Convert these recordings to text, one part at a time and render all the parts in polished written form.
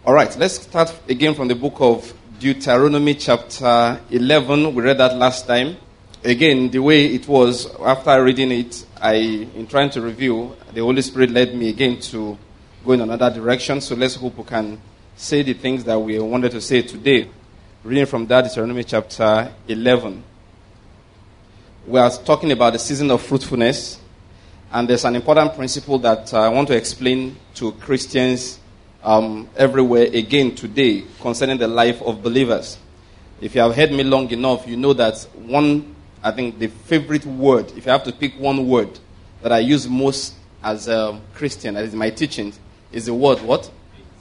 All right, let's start again from the book of Deuteronomy chapter 11. We read that last time. Again, the way it was, after reading it, in trying to review, the Holy Spirit led me again to go in another direction. So let's hope we can say the things that we wanted to say today. Reading from that, Deuteronomy chapter 11. We are talking about the season of fruitfulness. And there's an important principle that I want to explain to Christians everywhere again today concerning the life of believers. If you have heard me long enough, you know that the favorite word, if I have to pick one word that I use most as a Christian, that is my teaching, is the word what?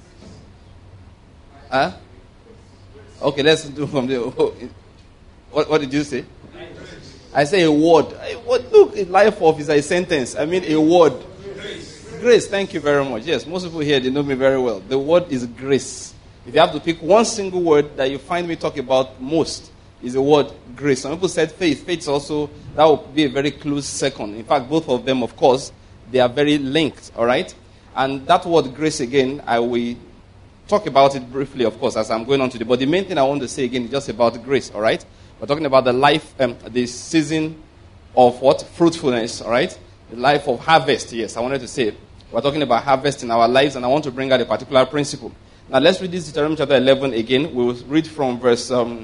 Okay, let's do from the... What did you say? I say a word. Look, life of is a sentence. I mean a word. Grace, thank you very much. Yes, most people here, they know me very well. The word is grace. If you have to pick one single word that you find me talk about most, is the word grace. Some people said faith. Faith also, that would be a very close second. In fact, both of them, of course, they are very linked, all right? And that word grace, again, I will talk about it briefly, of course, as I'm going on today. But the main thing I want to say, again, is just about grace, all right? We're talking about the life, the season of what? Fruitfulness, all right? The life of harvest, yes, I wanted to say it. We're talking about harvest in our lives, and I want to bring out a particular principle. Now, let's read this Deuteronomy chapter 11 again. We'll read from verse, let's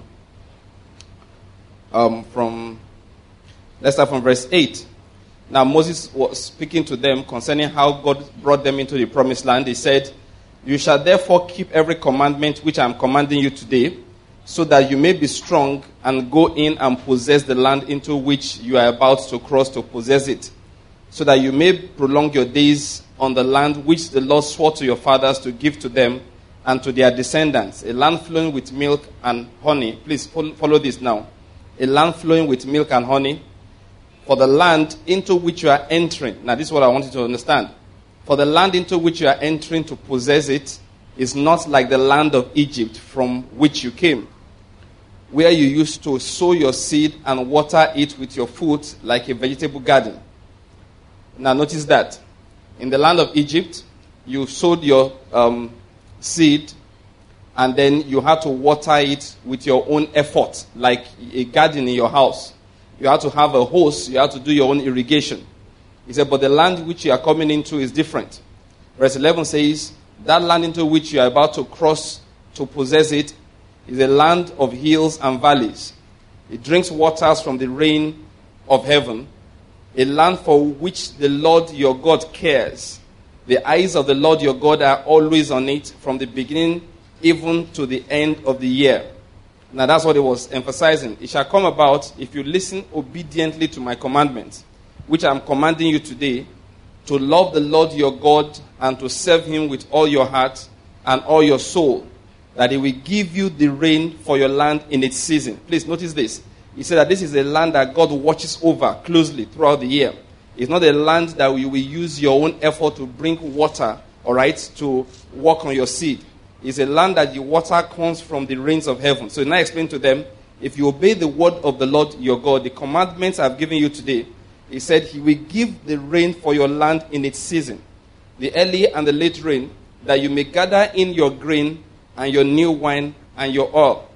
start from verse 8. Now, Moses was speaking to them concerning how God brought them into the promised land. He said, "You shall therefore keep every commandment which I am commanding you today, so that you may be strong and go in and possess the land into which you are about to cross to possess it, so that you may prolong your days on the land which the Lord swore to your fathers to give to them and to their descendants, a land flowing with milk and honey." Please follow this now. A land flowing with milk and honey. For the land into which you are entering. Now, this is what I want you to understand. For the land into which you are entering to possess it is not like the land of Egypt from which you came, where you used to sow your seed and water it with your foot like a vegetable garden. Now, notice that. In the land of Egypt, you sowed your seed, and then you had to water it with your own effort, like a garden in your house. You had to have a hose, you had to do your own irrigation. He said, but the land which you are coming into is different. Verse 11 says, that land into which you are about to cross to possess it is a land of hills and valleys. It drinks waters from the rain of heaven, a land for which the Lord your God cares. The eyes of the Lord your God are always on it from the beginning even to the end of the year. Now that's what it was emphasizing. It shall come about if you listen obediently to my commandments, which I am commanding you today, to love the Lord your God and to serve him with all your heart and all your soul, that he will give you the rain for your land in its season. Please notice this. He said that this is a land that God watches over closely throughout the year. It's not a land that you will use your own effort to bring water, all right, to work on your seed. It's a land that the water comes from the rains of heaven. So now I explain to them, if you obey the word of the Lord your God, the commandments I've given you today, he said he will give the rain for your land in its season, the early and the late rain, that you may gather in your grain and your new wine and your oil.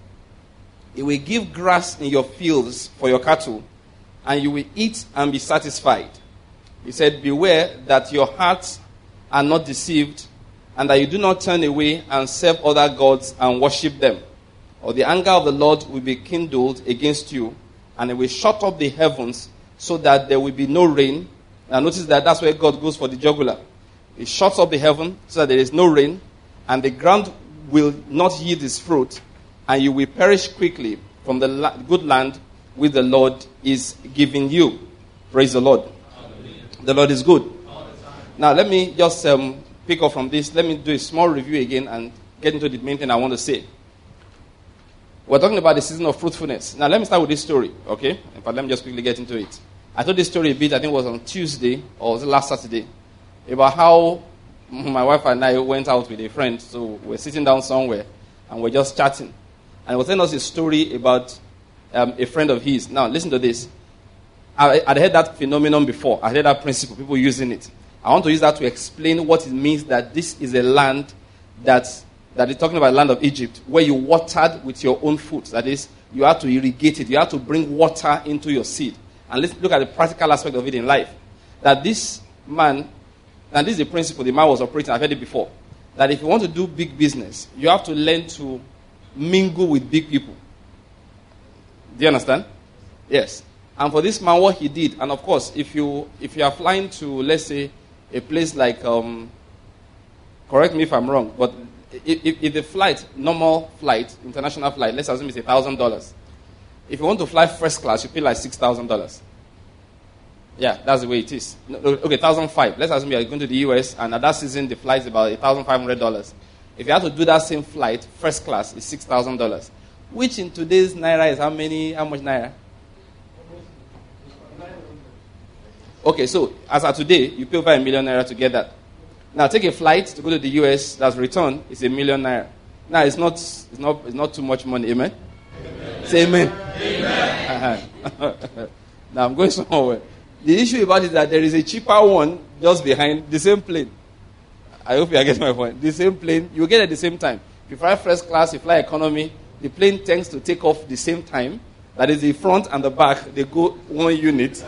He will give grass in your fields for your cattle, and you will eat and be satisfied. He said, beware that your hearts are not deceived, and that you do not turn away and serve other gods and worship them, or the anger of the Lord will be kindled against you, and it will shut up the heavens so that there will be no rain. Now notice that that's where God goes for the jugular. He shuts up the heaven so that there is no rain, and the ground will not yield its fruit, and you will perish quickly from the good land which the Lord is giving you. Praise the Lord. Hallelujah. The Lord is good. Now let me just pick up from this. Let me do a small review again and get into the main thing I want to say. We're talking about the season of fruitfulness. Now let me start with this story, okay? In fact, let me just quickly get into it. I told this story a bit, I think it was on Tuesday, or was it last Saturday, about how my wife and I went out with a friend. So we're sitting down somewhere, and we're just chatting. And he was telling us a story about a friend of his. Now, listen to this. I'd heard that phenomenon before. I heard that principle, people using it. I want to use that to explain what it means that this is a land that that is talking about the land of Egypt, where you watered with your own foot. That is, you have to irrigate it. You have to bring water into your seed. And let's look at the practical aspect of it in life. That this man, and this is the principle the man was operating, I've heard it before, that if you want to do big business, you have to learn to mingle with big people. Do you understand? Yes. And for this man, what he did, and of course, if you are flying to, let's say, a place like, correct me if I'm wrong, but if the flight, normal flight, international flight, let's assume it's $1,000. If you want to fly first class, you pay like $6,000. Yeah, that's the way it is. Okay, $1,500. Let's assume you're going to the US, and at that season, the flight is about $1,500. If you have to do that same flight, first class, is $6,000. Which in today's Naira is how much Naira? Okay, so as of today, you pay over $1 million Naira to get that. Now take a flight to go to the US, that's return, it's $1 million Naira. Now it's not too much money, amen? Amen. Say amen. Amen. Now I'm going somewhere. The issue about it is that there is a cheaper one just behind the same plane. I hope you are getting my point. The same plane, you get at the same time. If you fly first class, you fly economy, the plane tends to take off the same time. That is the front and the back, they go one unit.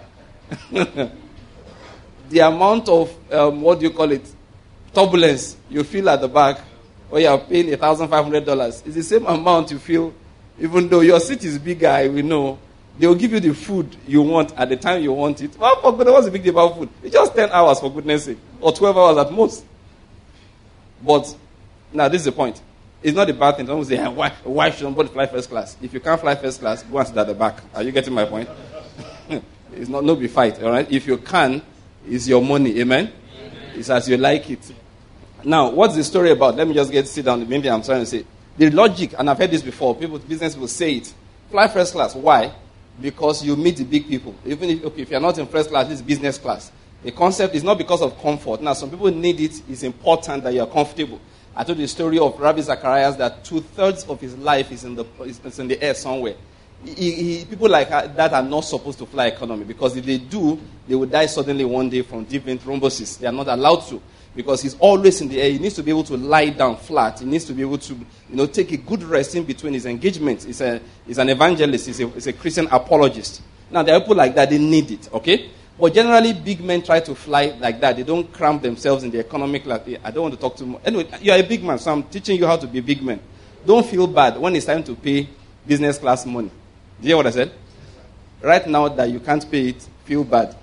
The amount of, turbulence you feel at the back, or you are paying $1,500, is the same amount you feel, even though your seat is bigger, we know. They will give you the food you want at the time you want it. Well, for goodness, what's the big deal about food? It's just 10 hours, for goodness sake, or 12 hours at most. But, now this is the point. It's not a bad thing. Someone say, why should somebody fly first class? If you can't fly first class, go and sit at the back. Are you getting my point? It's not no be fight, all right? If you can, it's your money, amen? It's as you like it. Now, what's the story about? Let me just sit down. Maybe I'm trying to say. The logic, and I've heard this before, business will say it. Fly first class. Why? Because you meet the big people. Even if you're not in first class, this is business class. The concept is not because of comfort. Now, some people need it. It's important that you're comfortable. I told you the story of Rabbi Zacharias that 2/3 of his life is in the air somewhere. People like that are not supposed to fly economy, because if they do, they will die suddenly one day from deep vein thrombosis. They are not allowed to, because he's always in the air. He needs to be able to lie down flat. He needs to be able to, take a good rest in between his engagements. He's an evangelist. He's a Christian apologist. Now, there are people like that. They need it, okay? But generally, big men try to fly like that. They don't cramp themselves in the economy class. I don't want to talk too much. Anyway, you're a big man, so I'm teaching you how to be a big man. Don't feel bad when it's time to pay business class money. Do you hear what I said? Right now that you can't pay it, feel bad.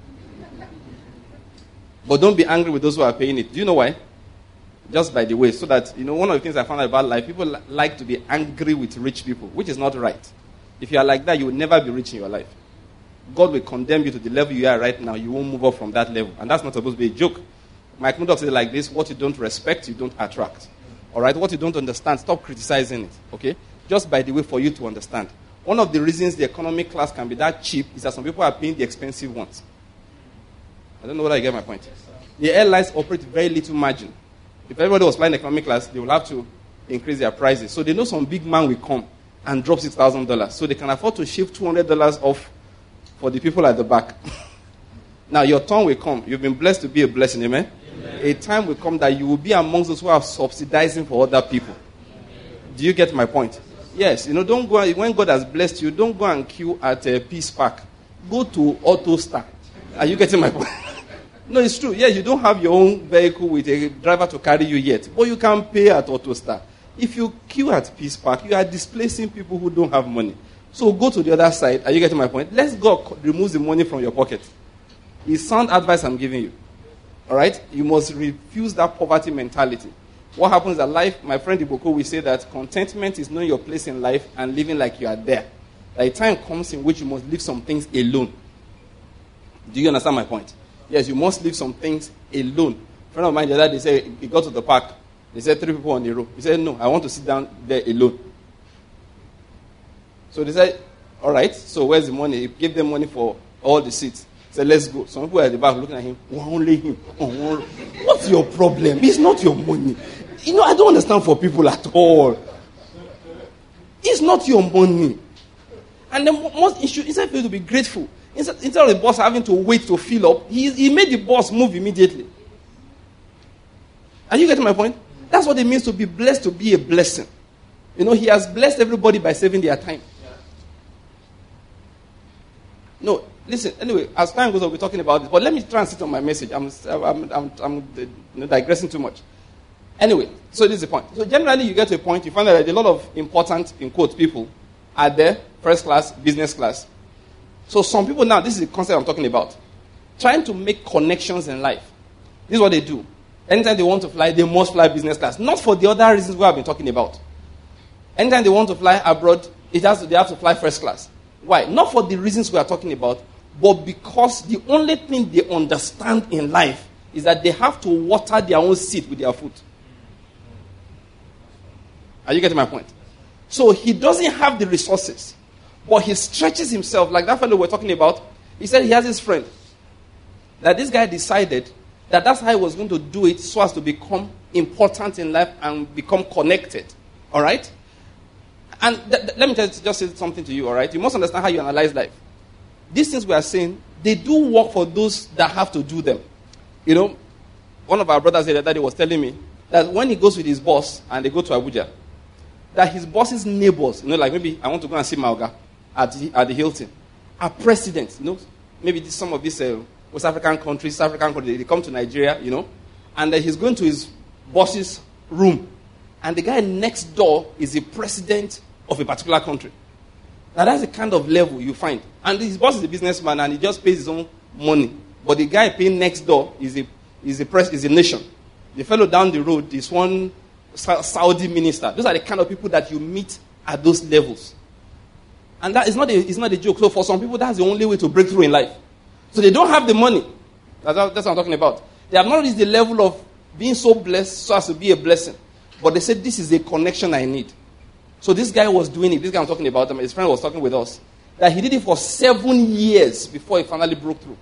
But don't be angry with those who are paying it. Do you know why? Just by the way, so that, one of the things I found out about life, people like to be angry with rich people, which is not right. If you are like that, you will never be rich in your life. God will condemn you to the level you are right now. You won't move up from that level. And that's not supposed to be a joke. Mike Murdoch said it like this: what you don't respect, you don't attract. All right? What you don't understand, stop criticizing it. Okay? Just by the way, for you to understand. One of the reasons the economy class can be that cheap is that some people are paying the expensive ones. I don't know whether I get my point. The airlines operate very little margin. If everybody was flying economy class, they will have to increase their prices. So they know some big man will come and drop $6,000. So they can afford to shave $200 off for the people at the back. Now, your turn will come. You've been blessed to be a blessing, amen? Amen. A time will come that you will be amongst those who are subsidizing for other people. Do you get my point? Yes. Don't go, when God has blessed you, don't go and queue at Peace Park. Go to AutoStar. Are you getting my point? No, it's true. Yes, you don't have your own vehicle with a driver to carry you yet. But you can pay at AutoStar. If you queue at Peace Park, you are displacing people who don't have money. So go to the other side. Are you getting my point? Let's go remove the money from your pocket. It's sound advice I'm giving you. All right? You must refuse that poverty mentality. What happens in life, my friend Iboko will say that contentment is knowing your place in life and living like you are there. A time comes in which you must leave some things alone. Do you understand my point? Yes, you must leave some things alone. A friend of mine the other day said he got to the park. They said 3 people on the row. He said, no, I want to sit down there alone. So they said, all right, so where's the money? He gave them money for all the seats. He said, let's go. Some people at the back looking at him. Only him. Oh, what's your problem? It's not your money. I don't understand for people at all. It's not your money. And the most issue, instead for you to be grateful, instead of the boss having to wait to fill up, he made the boss move immediately. Are you getting my point? That's what it means to be blessed, to be a blessing. He has blessed everybody by saving their time. No, listen, anyway, as time goes on, we're talking about this. But let me try and sit on my message. I'm digressing too much. Anyway, so this is the point. So generally, you get to a point, you find that a lot of important, in quotes, people are there, first class, business class. So some people now, this is the concept I'm talking about, trying to make connections in life. This is what they do. Anytime they want to fly, they must fly business class. Not for the other reasons we have been talking about. Anytime they want to fly abroad, they have to fly first class. Why? Not for the reasons we are talking about, but because the only thing they understand in life is that they have to water their own seed with their foot. Are you getting my point? So he doesn't have the resources, but he stretches himself, like that fellow we're talking about. He said he has his friend. That this guy decided that that's how he was going to do it so as to become important in life and become connected. All right? And let me just say something to you, all right? You must understand how you analyze life. These things we are saying, they do work for those that have to do them. One of our brothers the other day was telling me that when he goes with his boss and they go to Abuja, that his boss's neighbors, like maybe I want to go and see Mauga at the Hilton, are presidents, maybe some of these West African countries, they come to Nigeria, and he's going to his boss's room, and the guy next door is the president of a particular country. Now that's the kind of level you find. And his boss is a businessman and he just pays his own money. But the guy paying next door is a nation. The fellow down the road is one Saudi minister. Those are the kind of people that you meet at those levels. And that is not a joke. So for some people, that's the only way to break through in life. So they don't have the money. That's what I'm talking about. They have not reached the level of being so blessed so as to be a blessing. But they said, this is a connection I need. So this guy was doing it. This guy I'm talking about, his friend was talking with us, that he did it for 7 years before he finally broke through.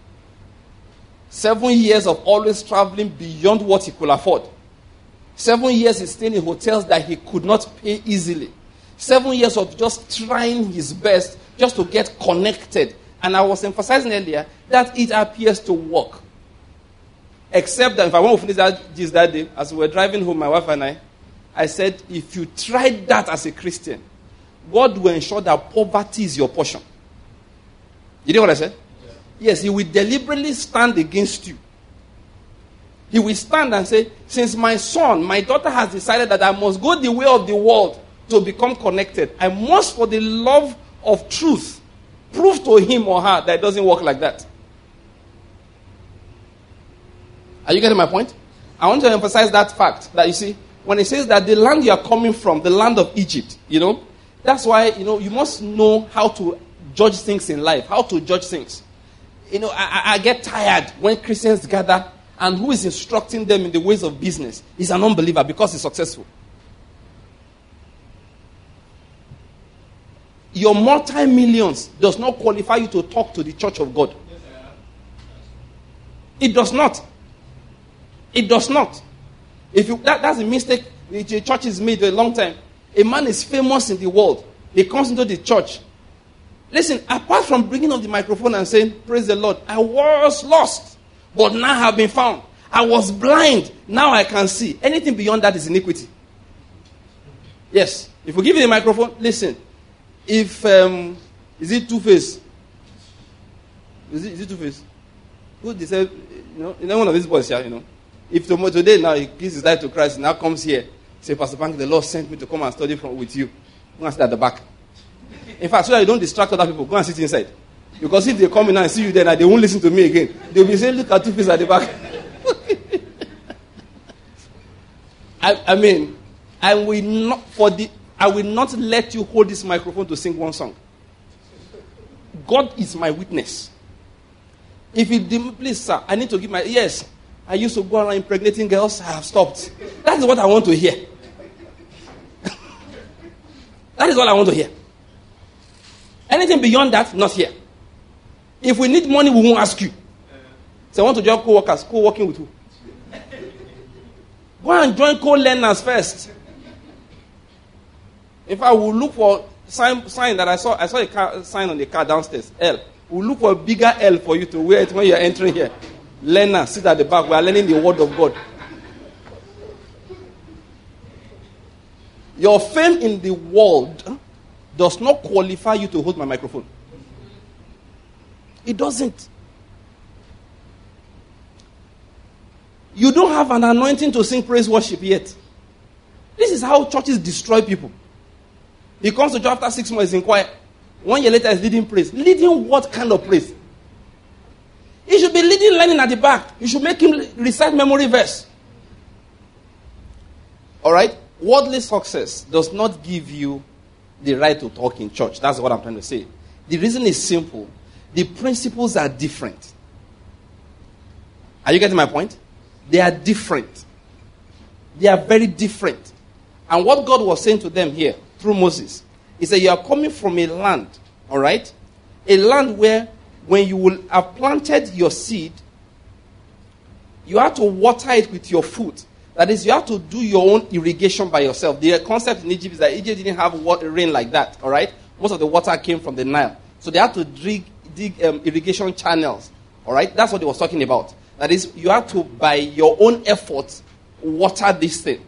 7 years of always traveling beyond what he could afford. 7 years he stayed in hotels that he could not pay easily. 7 years of just trying his best just to get connected. And I was emphasizing earlier that it appears to work. Except that if I want to finish that day, as we were driving home, my wife and I said, if you tried that as a Christian, God will ensure that poverty is your portion. You know what I said? Yes, he will deliberately stand against you. He will stand and say, since my daughter has decided that I must go the way of the world to become connected, I must, for the love of truth, prove to him or her that it doesn't work like that. Are you getting my point? I want to emphasize that fact that you see, when it says that the land you are coming from, the land of Egypt, that's why, you must know how to judge things in life, how to judge things. I get tired when Christians gather and who is instructing them in the ways of business is an unbeliever because he's successful. Your multi-millions does not qualify you to talk to the church of God. It does not. It does not. That's a mistake the church has made a long time. A man is famous in the world. He comes into the church. Listen, apart from bringing up the microphone and saying, praise the Lord, I was lost, but now I have been found. I was blind, now I can see. Anything beyond that is iniquity. Yes. If we give you the microphone, listen. If, is it Two-Face? Is it Two-Face? Who they say, one of these boys here, If today now he gives his life to Christ, now comes here, say, Pastor Bank, the Lord sent me to come and study with you. Go and sit at the back. In fact, so that you don't distract other people, go and sit inside. Because if they come in and see you there, now they won't listen to me again. They'll be saying, look at Two-Face at the back. I will not let you hold this microphone to sing one song. God is my witness. If you please, sir, I need to give yes. I used to go around impregnating girls. I have stopped. That is what I want to hear. That is what I want to hear. Anything beyond that, not here. If we need money, we won't ask you. So I want to join co-workers. Co-working with who? Go and join co-learners first. If I will look for sign that I saw a sign on the car downstairs, L. We'll look for a bigger L for you to wear it when you are entering here. Learner, sit at the back. We are learning the word of God. Your fame in the world does not qualify you to hold my microphone. It doesn't. You don't have an anointing to sing praise worship yet. This is how churches destroy people. He comes to church after 6 months in choir. 1 year later, he's leading praise. Leading what kind of praise? He should be leading learning at the back. You should make him recite memory verse. All right? Worldly success does not give you the right to talk in church. That's what I'm trying to say. The reason is simple. The principles are different. Are you getting my point? They are different. They are very different. And what God was saying to them here through Moses, he said, you are coming from a land, all right? A land where when you will have planted your seed, you have to water it with your foot. That is, you have to do your own irrigation by yourself. The concept in Egypt is that Egypt didn't have rain like that, all right? Most of the water came from the Nile. So they had to dig irrigation channels, all right? That's what he was talking about. That is, you have to, by your own efforts, water this thing.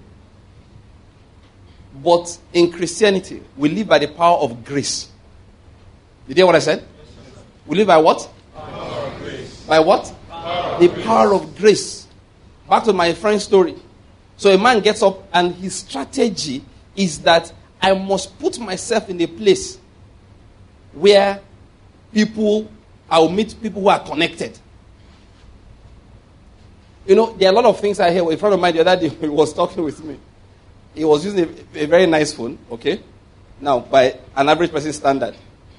But in Christianity, we live by the power of grace. Did you hear what I said? We live by what? Power of grace. By what? The power of grace. Back to my friend's story. So a man gets up and his strategy is that I must put myself in a place where I will meet people who are connected. You know, there are a lot of things I hear. A friend of mine the other day, he was talking with me. He was using a very nice phone, okay? Now, by an average person's standard.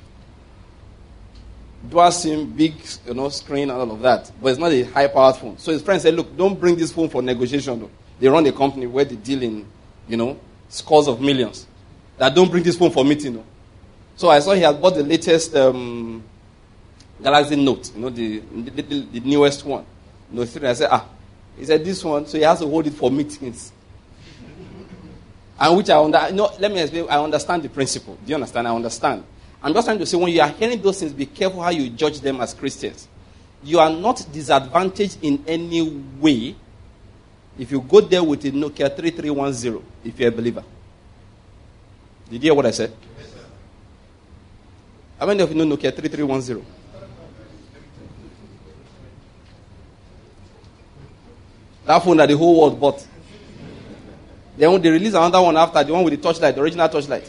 Dual SIM, big, screen and all of that. But it's not a high-powered phone. So his friend said, look, don't bring this phone for negotiation, though. They run a company where they deal in, scores of millions. That don't bring this phone for meeting, though. So I saw he had bought the latest Galaxy Note, the newest one. Note 3. I said, he said this one, so he has to hold it for meetings. And which let me explain. I understand the principle. Do you understand? I understand. I'm just trying to say, when you are hearing those things, be careful how you judge them as Christians. You are not disadvantaged in any way if you go there with a Nokia 3310, if you're a believer. Did you hear what I said? Yes, sir. How many of you know Nokia 3310? That phone that the whole world bought. Then they release another one after, the one with the torchlight, the original torchlight.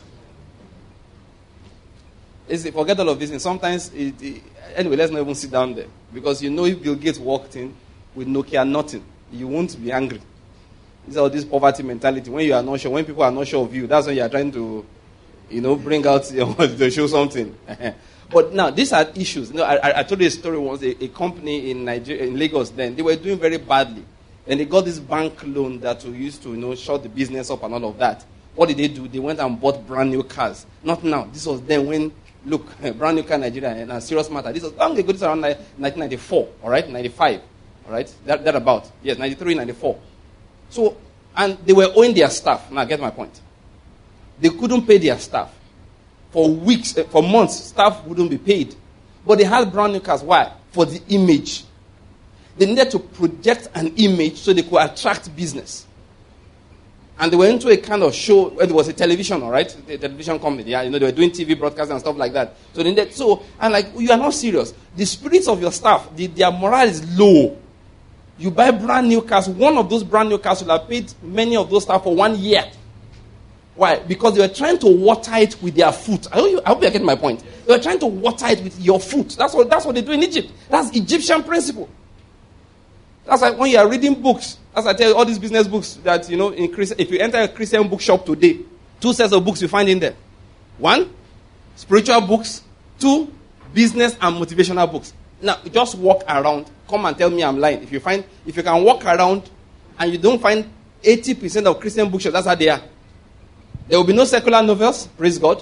Forget all of this. And sometimes, anyway, let's not even sit down there. Because if Bill Gates walked in with Nokia nothing, you won't be angry. It's all this poverty mentality. When you are not sure, when people are not sure of you, that's when you are trying to, bring out, to show something. But now, these are issues. I told you a story once. A company in Nigeria, in Lagos then, they were doing very badly. And they got this bank loan that we used to, shut the business up and all of that. What did they do? They went and bought brand new cars. Not now. This was then when, look, brand new car in Nigeria, and a serious matter. This was long ago. This was around 1994, all right? 95, all right? That about. Yes, 93, 94. So, and they were owing their staff. Now, get my point. They couldn't pay their staff. For weeks, for months, staff wouldn't be paid. But they had brand new cars. Why? For the image. They needed to project an image so they could attract business. And they were into a kind of show. It was a television, all right? A television company. Yeah, they were doing TV broadcasts and stuff like that. So they needed, you are not serious. The spirits of your staff, their morale is low. You buy brand new cars. One of those brand new cars will have paid many of those staff for 1 year. Why? Because they were trying to water it with their foot. I hope you are getting my point. They were trying to water it with your foot. That's what they do in Egypt. That's Egyptian principle. That's like when you are reading books. As I tell you, all these business books that, if you enter a Christian bookshop today, 2 sets of books you find in there. 1, spiritual books. 2, business and motivational books. Now, just walk around. Come and tell me I'm lying. If you can walk around and you don't find 80% of Christian bookshops, that's how they are. There will be no secular novels. Praise God.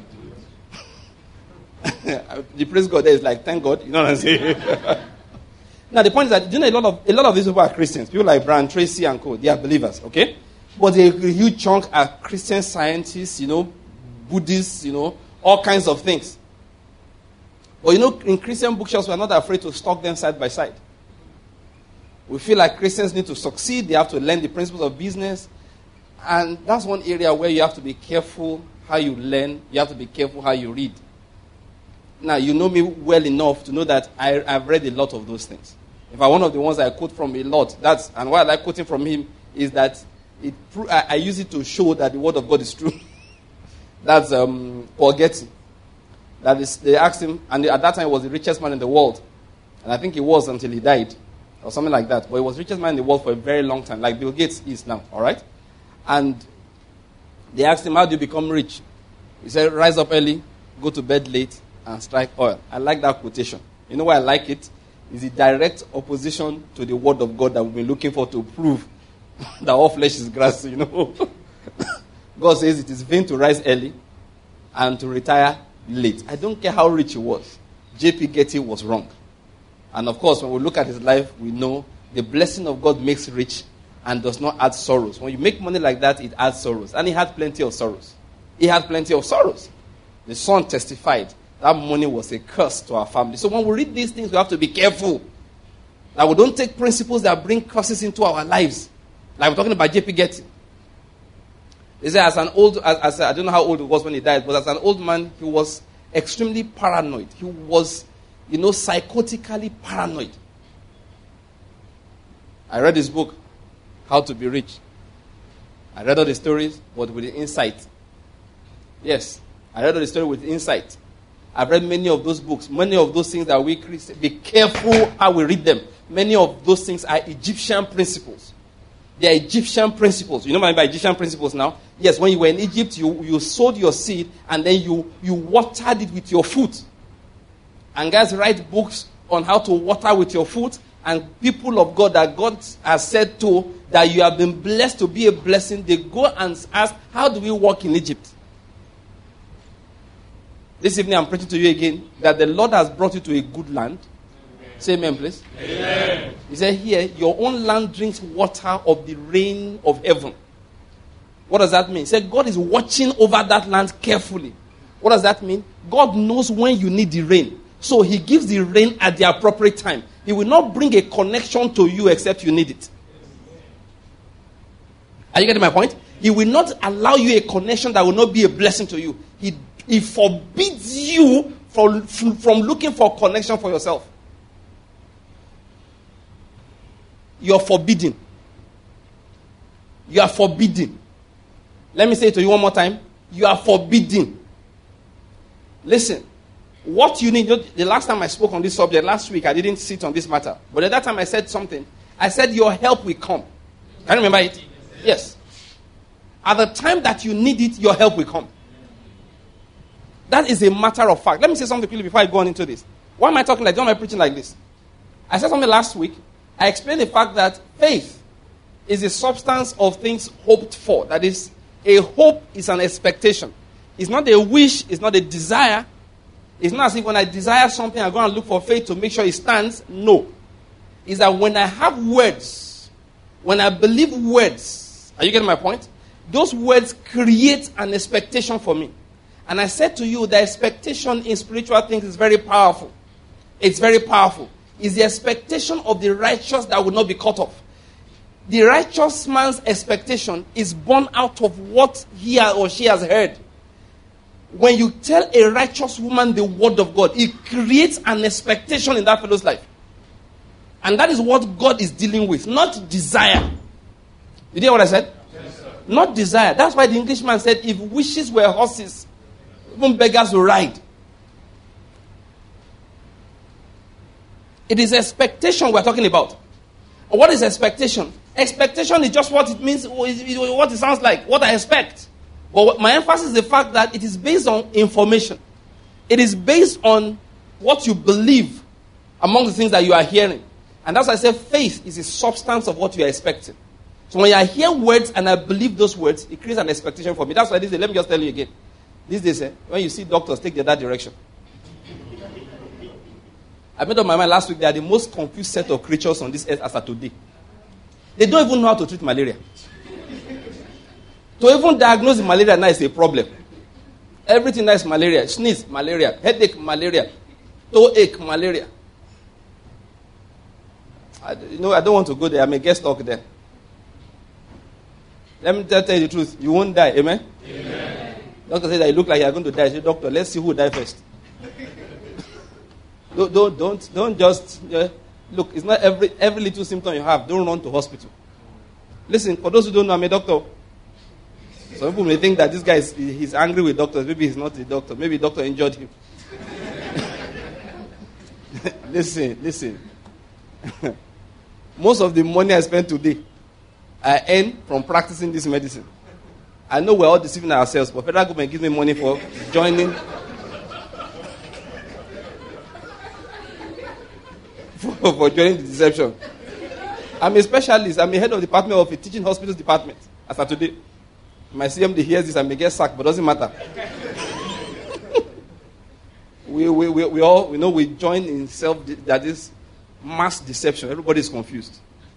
The praise God there is like, thank God. You know what I'm saying? Now, the point is that, a lot of these people are Christians. People like Brian Tracy and co. They are believers, okay? But a huge chunk are Christian scientists, Buddhists, all kinds of things. But, in Christian bookshops, we're not afraid to stock them side by side. We feel like Christians need to succeed. They have to learn the principles of business. And that's one area where you have to be careful how you learn. You have to be careful how you read. Now, you know me well enough to know that I've read a lot of those things. In fact, one of the ones I quote from a lot, and why I like quoting from him, is that I use it to show that the word of God is true. That's Paul Getty. That is, they asked him, and at that time he was the richest man in the world. And I think he was until he died, or something like that. But he was the richest man in the world for a very long time, like Bill Gates is now, all right? And they asked him, how do you become rich? He said, rise up early, go to bed late, and strike oil. I like that quotation. You know why I like it? It's a direct opposition to the word of God that we've been looking for to prove that all flesh is grass, you know. God says it is vain to rise early and to retire late. I don't care how rich he was. J.P. Getty was wrong. And of course, when we look at his life, we know the blessing of God makes rich and does not add sorrows. When you make money like that, it adds sorrows. And he had plenty of sorrows. He had plenty of sorrows. The son testified that money was a curse to our family. So when we read these things, we have to be careful that we don't take principles that bring curses into our lives. Like we're talking about J.P. Getty. They say I don't know how old he was when he died, but as an old man, he was extremely paranoid. He was, psychotically paranoid. I read his book, How to Be Rich. I read all the stories, but with the insight. Yes, I read all the story with insight. I've read many of those books. Many of those things that we Christians, be careful how we read them. Many of those things are Egyptian principles. They are Egyptian principles. You know what I mean by Egyptian principles now? Yes, when you were in Egypt, you sowed your seed and then you watered it with your foot. And guys write books on how to water with your foot. And people of God that God has said to, that you have been blessed to be a blessing, they go and ask, how do we walk in Egypt? This evening I'm preaching to you again that the Lord has brought you to a good land. Amen. Say amen, please. Amen. He said here, your own land drinks water of the rain of heaven. What does that mean? He said God is watching over that land carefully. What does that mean? God knows when you need the rain. So he gives the rain at the appropriate time. He will not bring a connection to you except you need it. Are you getting my point? He will not allow you a connection that will not be a blessing to you. He forbids you from looking for connection for yourself. You're forbidden. You are forbidden. Let me say it to you one more time. You are forbidden. Listen, what you need, the last time I spoke on this subject, last week, I didn't sit on this matter. But at that time I said something. I said your help will come. Can you remember it? Yes. At the time that you need it, your help will come. That is a matter of fact. Let me say something quickly before I go on into this. Why am I talking like this? Why am I preaching like this? I said something last week. I explained the fact that faith is the substance of things hoped for. That is, a hope is an expectation. It's not a wish. It's not a desire. It's not as if when I desire something, I go and look for faith to make sure it stands. No. It's that when I have words, when I believe words, are you getting my point? Those words create an expectation for me. And I said to you, the expectation in spiritual things is very powerful. It's very powerful. It's the expectation of the righteous that will not be cut off. The righteous man's expectation is born out of what he or she has heard. When you tell a righteous woman the word of God, it creates an expectation in that fellow's life. And that is what God is dealing with, not desire. You hear what I said? Yes, sir. Not desire. That's why the Englishman said, if wishes were horses, even beggars will ride. It is expectation we're talking about. What is expectation? Expectation is just what it means, what it sounds like, what I expect. But my emphasis is the fact that it is based on information. It is based on what you believe among the things that you are hearing. And that's why I say faith is the substance of what you are expecting. So when I hear words and I believe those words, it creates an expectation for me. That's why let me just tell you again. These days, when you see doctors take the other direction. I made up my mind last week, they are the most confused set of creatures on this earth as of today. They don't even know how to treat malaria. To even diagnose the malaria now is a problem. Everything now is malaria. Sneeze, malaria. Headache, malaria. Toe ache, malaria. I don't want to go there. I may get stuck there. Let me tell you the truth. You won't die. Amen? Amen. Doctor said that you look like you're going to die. I said, doctor, let's see who will die first. Don't just look. It's not every little symptom you have. Don't run to hospital. Listen, for those who don't know, I'm a doctor. Some people may think that this guy he's angry with doctors. Maybe he's not a doctor. Maybe the doctor injured him. Listen. Most of the money I spend today, I earn from practicing this medicine. I know we're all deceiving ourselves, but federal government gives me money for joining. for joining the deception. I'm a specialist. I'm a head of the department of a teaching hospitals department. As of today, my CMD hears this, I may get sacked, but it doesn't matter. we all know we join in that is mass deception. Everybody is confused.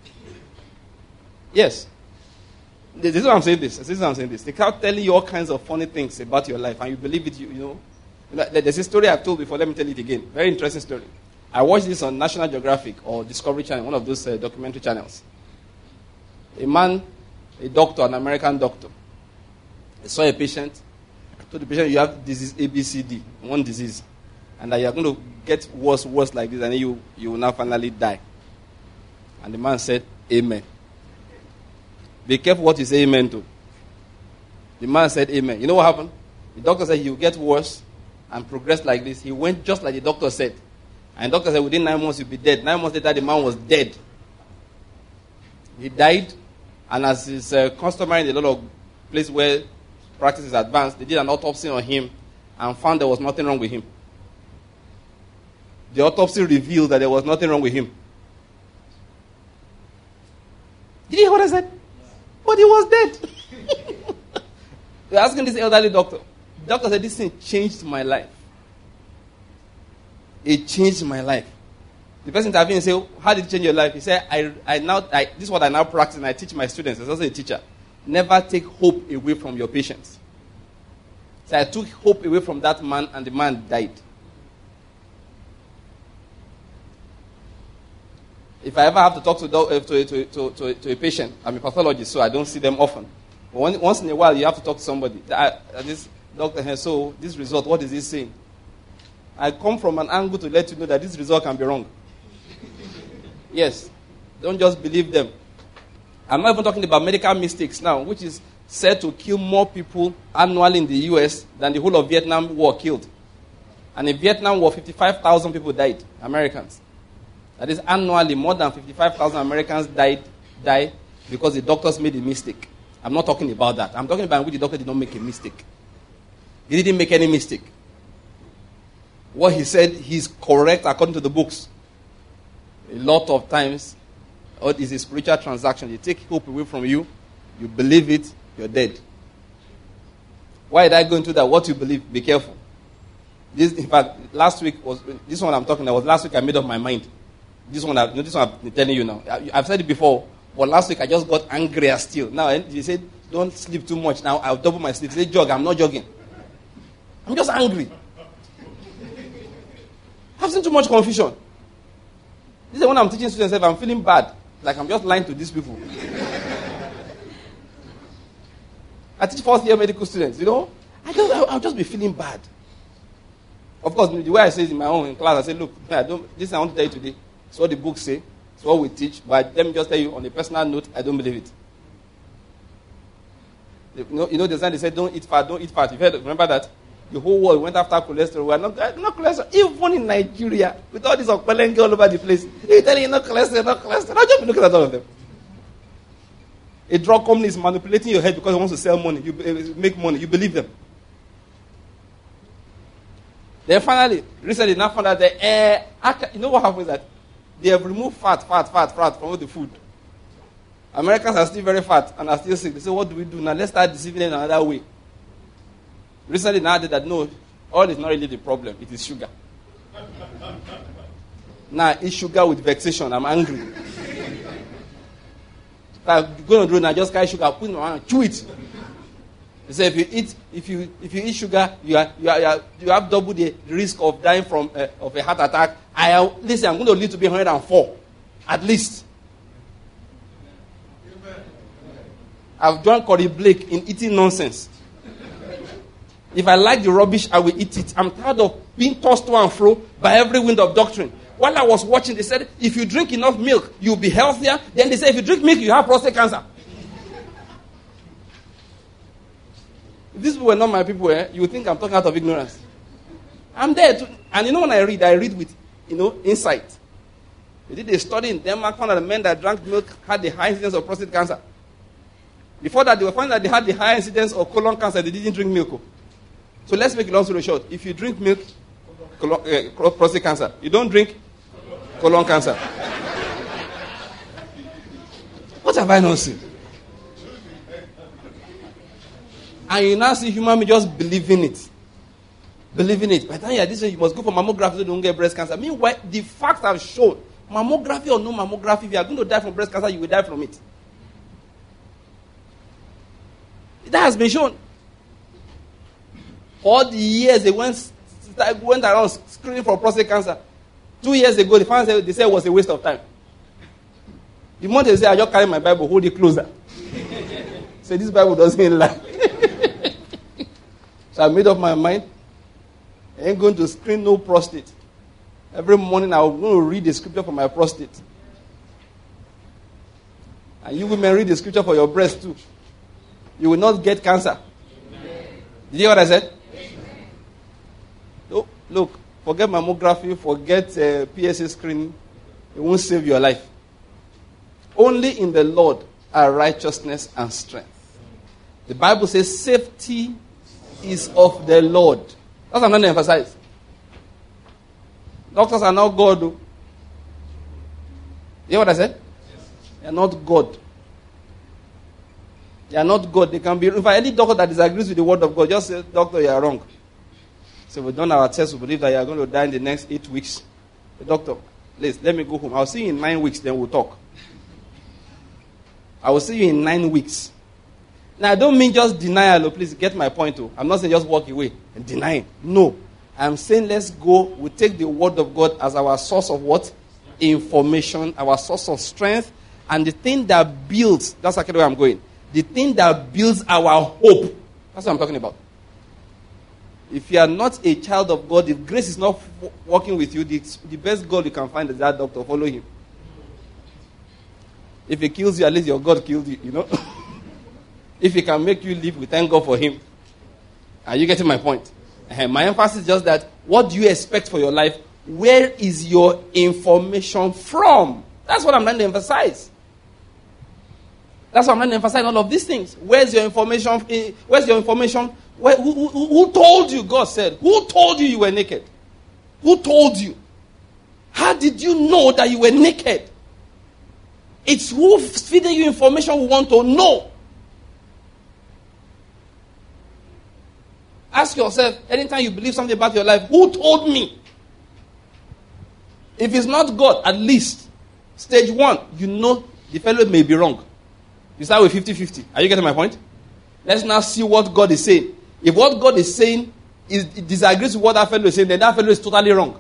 Yes. This is why I'm saying this. They start telling you all kinds of funny things about your life, and you believe it. You know. There's a story I've told before. Let me tell it again. Very interesting story. I watched this on National Geographic or Discovery Channel, one of those documentary channels. A man, a doctor, an American doctor, he saw a patient. Told the patient, you have disease ABCD, one disease, and that you are going to get worse like this, and then you will now finally die. And the man said, Amen. Be careful what you say amen to. The man said amen. You know what happened? The doctor said he will get worse and progress like this. He went just like the doctor said. And the doctor said within 9 months you'll be dead. 9 months later the man was dead. He died, and as is customary in a lot of places where practice is advanced, they did an autopsy on him and found there was nothing wrong with him. The autopsy revealed that there was nothing wrong with him. Did you hear what I said? But he was dead. They're asking this elderly doctor. The doctor said, this thing changed my life. It changed my life. The person intervened and said, how did it change your life? He said, this is what I now practice and I teach my students. As also a teacher. Never take hope away from your patients. So I took hope away from that man and the man died. If I ever have to talk to a patient, I'm a pathologist, so I don't see them often. But once in a while, you have to talk to somebody. This doctor here, so this result, what is he saying? I come from an angle to let you know that this result can be wrong. Yes. Don't just believe them. I'm not even talking about medical mistakes now, which is said to kill more people annually in the U.S. than the whole of Vietnam War killed. And in Vietnam War, 55,000 people died, Americans. That is, annually, more than 55,000 Americans died because the doctors made a mistake. I'm not talking about that. I'm talking about which the doctor did not make a mistake. He didn't make any mistake. What he said, he's correct according to the books. A lot of times, it is a spiritual transaction. You take hope away from you, you believe it, you're dead. Why did I go into that? What you believe, be careful. In fact, last week was, this one I'm talking about, last week I made up my mind. This one I'm telling you now. I've said it before, but last week I just got angrier still. Now, he said, don't sleep too much. Now, I'll double my sleep. He said, jog. I'm not jogging. I'm just angry. I've seen too much confusion. This is when I'm teaching students, I'm feeling bad. Like I'm just lying to these people. I teach first-year medical students, you know. I'll just be feeling bad. Of course, the way I say it in my own class, I say, look, this I want to tell you today. It's what the books say. It's what we teach. But let me just tell you, on a personal note, I don't believe it. You know, they said, don't eat fat, don't eat fat. Remember that? The whole world went after cholesterol. We're not cholesterol. Even in Nigeria, with all this Okpelenge all over the place, they're telling you not cholesterol, not cholesterol. I'll just be looking at all of them. A drug company is manipulating your head because it wants to sell money. You make money. You believe them. Then finally, recently, now found out that, you know what happens is that they have removed fat from all the food. Americans are still very fat and are still sick. They say, what do we do now? Let's start deceiving them another way. Recently, now they that no, oil is not really the problem. It is sugar. Now, eat sugar with vexation. I'm angry. If I'm going to do now, just carry sugar, put it in my hand, chew it. They say if you eat sugar, you have double the risk of dying from of a heart attack. Listen, I'm going to live to be 104, at least. I've joined Corey Blake in eating nonsense. If I like the rubbish, I will eat it. I'm tired of being tossed to and fro by every wind of doctrine. While I was watching, they said, if you drink enough milk, you'll be healthier. Then they said, if you drink milk, you have prostate cancer. If these people were not my people, you would think I'm talking out of ignorance. I'm there too. And when I read with, insight. They did a study in Denmark, found that the men that drank milk had the high incidence of prostate cancer. Before that, they were finding that they had the high incidence of colon cancer. They didn't drink milk. So let's make a long story short. If you drink milk, prostate cancer. You don't drink colon cancer. What have I not seen? And you now see human beings just believing it. Believing it. By the time you're this way, you must go for mammography so you don't get breast cancer. Meanwhile, the facts have shown, mammography or no mammography, if you are going to die from breast cancer, you will die from it. That has been shown. All the years they went around screening for prostate cancer. 2 years ago, they said it was a waste of time. The moment they say, I just carry my Bible, hold it closer. Say, this Bible doesn't lie. So I made up my mind. I ain't going to screen no prostate. Every morning I'm going to read the scripture for my prostate. And you women read the scripture for your breast too. You will not get cancer. Amen. Did you hear what I said? Oh, look, forget mammography, forget PSA screening. It won't save your life. Only in the Lord are righteousness and strength. The Bible says safety is of the Lord. That's what I'm going to emphasize. Doctors are not God. You hear what I said? Yes. They are not God. They are not God. They can be. If any doctor that disagrees with the word of God, just say, doctor, you are wrong. So we've done our test. We believe that you are going to die in the next 8 weeks. The doctor, please, let me go home. I'll see you in 9 weeks, then we'll talk. I will see you in 9 weeks. Now, I don't mean just denial. Please get my point. I'm not saying just walk away and deny. No. I'm saying let's go. We take the word of God as our source of what? Information, our source of strength, and the thing that builds, that's actually where I'm going. The thing that builds our hope. That's what I'm talking about. If you are not a child of God, if grace is not working with you, the best God you can find is that doctor. Follow him. If he kills you, at least your God killed you, If he can make you live, we thank God for him. Are you getting my point? My emphasis is just that, what do you expect for your life? Where is your information from? That's what I'm trying to emphasize. That's what I'm trying to emphasize all of these things. Where's your information? Where's your information? Who told you, God said? Who told you were naked? Who told you? How did you know that you were naked? It's who's feeding you information we want to know. Ask yourself, anytime you believe something about your life, who told me? If it's not God, at least, stage 1, the fellow may be wrong. You start with 50-50. Are you getting my point? Let's now see what God is saying. If what God is saying disagrees with what that fellow is saying, then that fellow is totally wrong.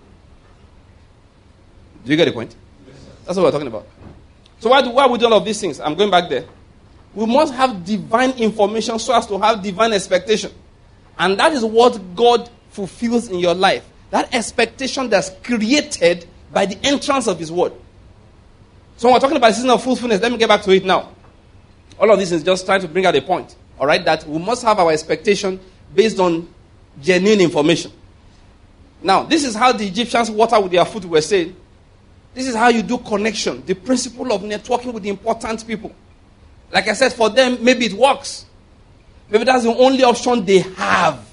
Do you get the point? That's what we're talking about. So why we do all of these things? I'm going back there. We must have divine information so as to have divine expectation. And that is what God fulfills in your life. That expectation that's created by the entrance of his word. So when we're talking about the season of fruitfulness, let me get back to it now. All of this is just trying to bring out a point. All right, that we must have our expectation based on genuine information. Now, this is how the Egyptians water with their foot were saying. This is how you do connection. The principle of networking with the important people. Like I said, for them, maybe it works. Maybe that's the only option they have.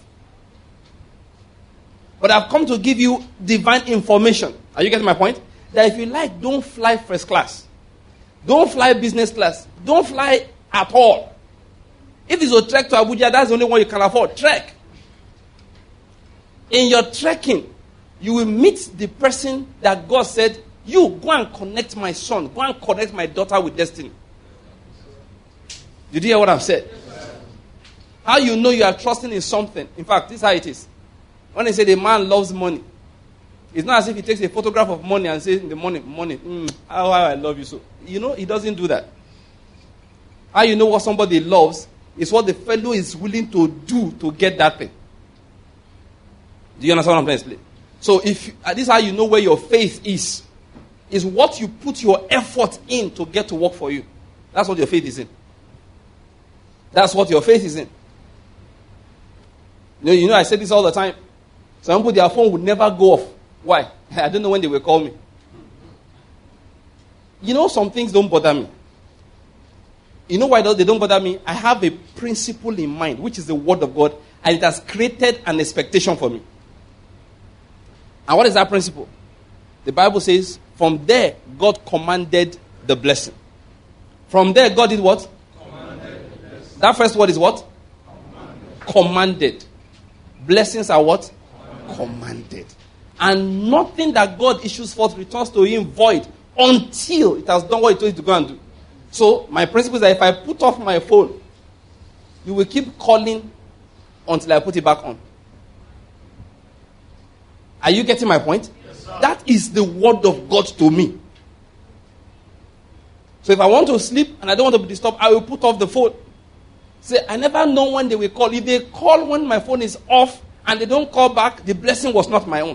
But I've come to give you divine information. Are you getting my point? That if you like, don't fly first class. Don't fly business class. Don't fly at all. If it's a trek to Abuja, that's the only one you can afford. Trek. In your trekking, you will meet the person that God said, you go and connect my son. Go and connect my daughter with destiny. Did you hear what I've said? How you know you are trusting in something. In fact, this is how it is. When they say the man loves money, it's not as if he takes a photograph of money and says in the morning, money, how I love you so. He doesn't do that. How you know what somebody loves is what the fellow is willing to do to get that thing. Do you understand what I'm trying to explain? So this is how you know where your faith is what you put your effort in to get to work for you. That's what your faith is in. That's what your faith is in. You know, I say this all the time. Some people, their phone would never go off. Why? I don't know when they will call me. You know, some things don't bother me. You know why they don't bother me? I have a principle in mind, which is the word of God, and it has created an expectation for me. And what is that principle? The Bible says, from there, God commanded the blessing. From there, God did what? Commanded the blessing. That first word is what? Commanded. Blessings are what? Commanded. And nothing that God issues forth returns to him void until it has done what it told you to go and do. So, my principle is that if I put off my phone, you will keep calling until I put it back on. Are you getting my point? Yes, sir. That is the word of God to me. So if I want to sleep and I don't want to be disturbed, I will put off the phone. Say, I never know when they will call. If they call when my phone is off and they don't call back, the blessing was not my own.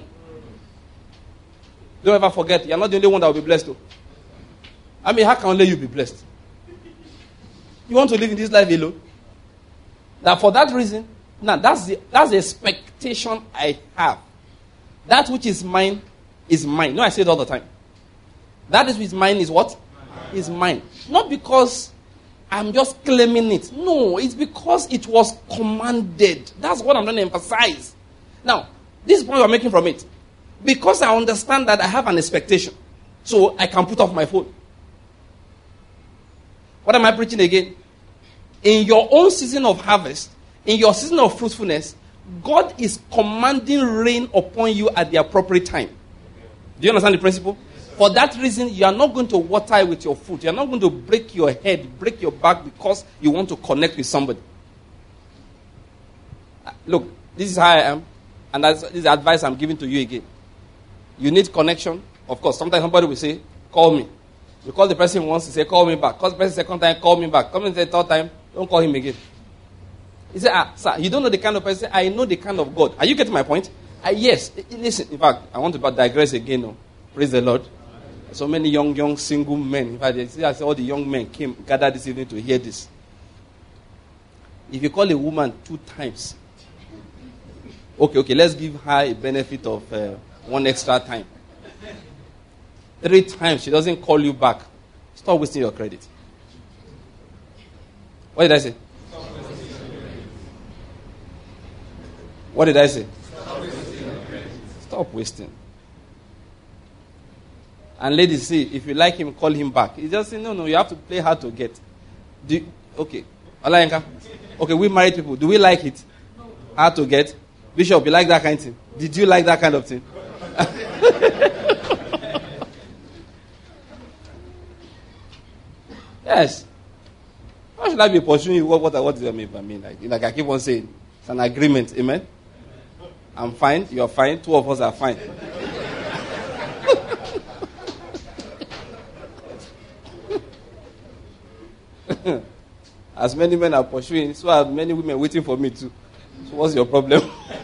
Don't ever forget, you're not the only one that will be blessed though. I mean, how can only you be blessed? You want to live in this life alone? Now, for that reason, now that's the expectation I have. That which is mine is mine. No, I say it all the time. That which is mine is what? Is mine. Not because I'm just claiming it. No, it's because it was commanded. That's what I'm going to emphasize. Now, this point we're making from it. Because I understand that I have an expectation. So I can put off my phone. What am I preaching again? In your own season of harvest, in your season of fruitfulness, God is commanding rain upon you at the appropriate time. Do you understand the principle? For that reason, you are not going to water with your foot. You are not going to break your head, break your back because you want to connect with somebody. Look, this is how I am. And this is the advice I'm giving to you again. You need connection. Of course, sometimes somebody will say, call me. You call the person once, you say, call me back. Call the person second time, call me back. Come in the third time, don't call him again. He said, sir, you don't know the kind of person. I know the kind of God. Are you getting my point? Yes. Listen, in fact, I want to digress again. No. Praise the Lord. So many young single men. In fact, I see all the young men gathered this evening to hear this. If you call a woman 2 times, okay, let's give her a benefit of 1 extra time. 3 times, she doesn't call you back. Stop wasting your credit. What did I say? What did I say? Stop wasting. And ladies, see, if you like him, call him back. He just say, no, you have to play hard to get. Okay. Olayenka. Okay, we married people. Do we like it? Hard to get? Bishop, you like that kind of thing? Did you like that kind of thing? Yes. Why should I be pursuing you? What do I mean? Like I keep on saying, it's an agreement. Amen? I'm fine. You're fine. 2 of us are fine. As many men are pursuing, so are many women waiting for me too. So what's your problem?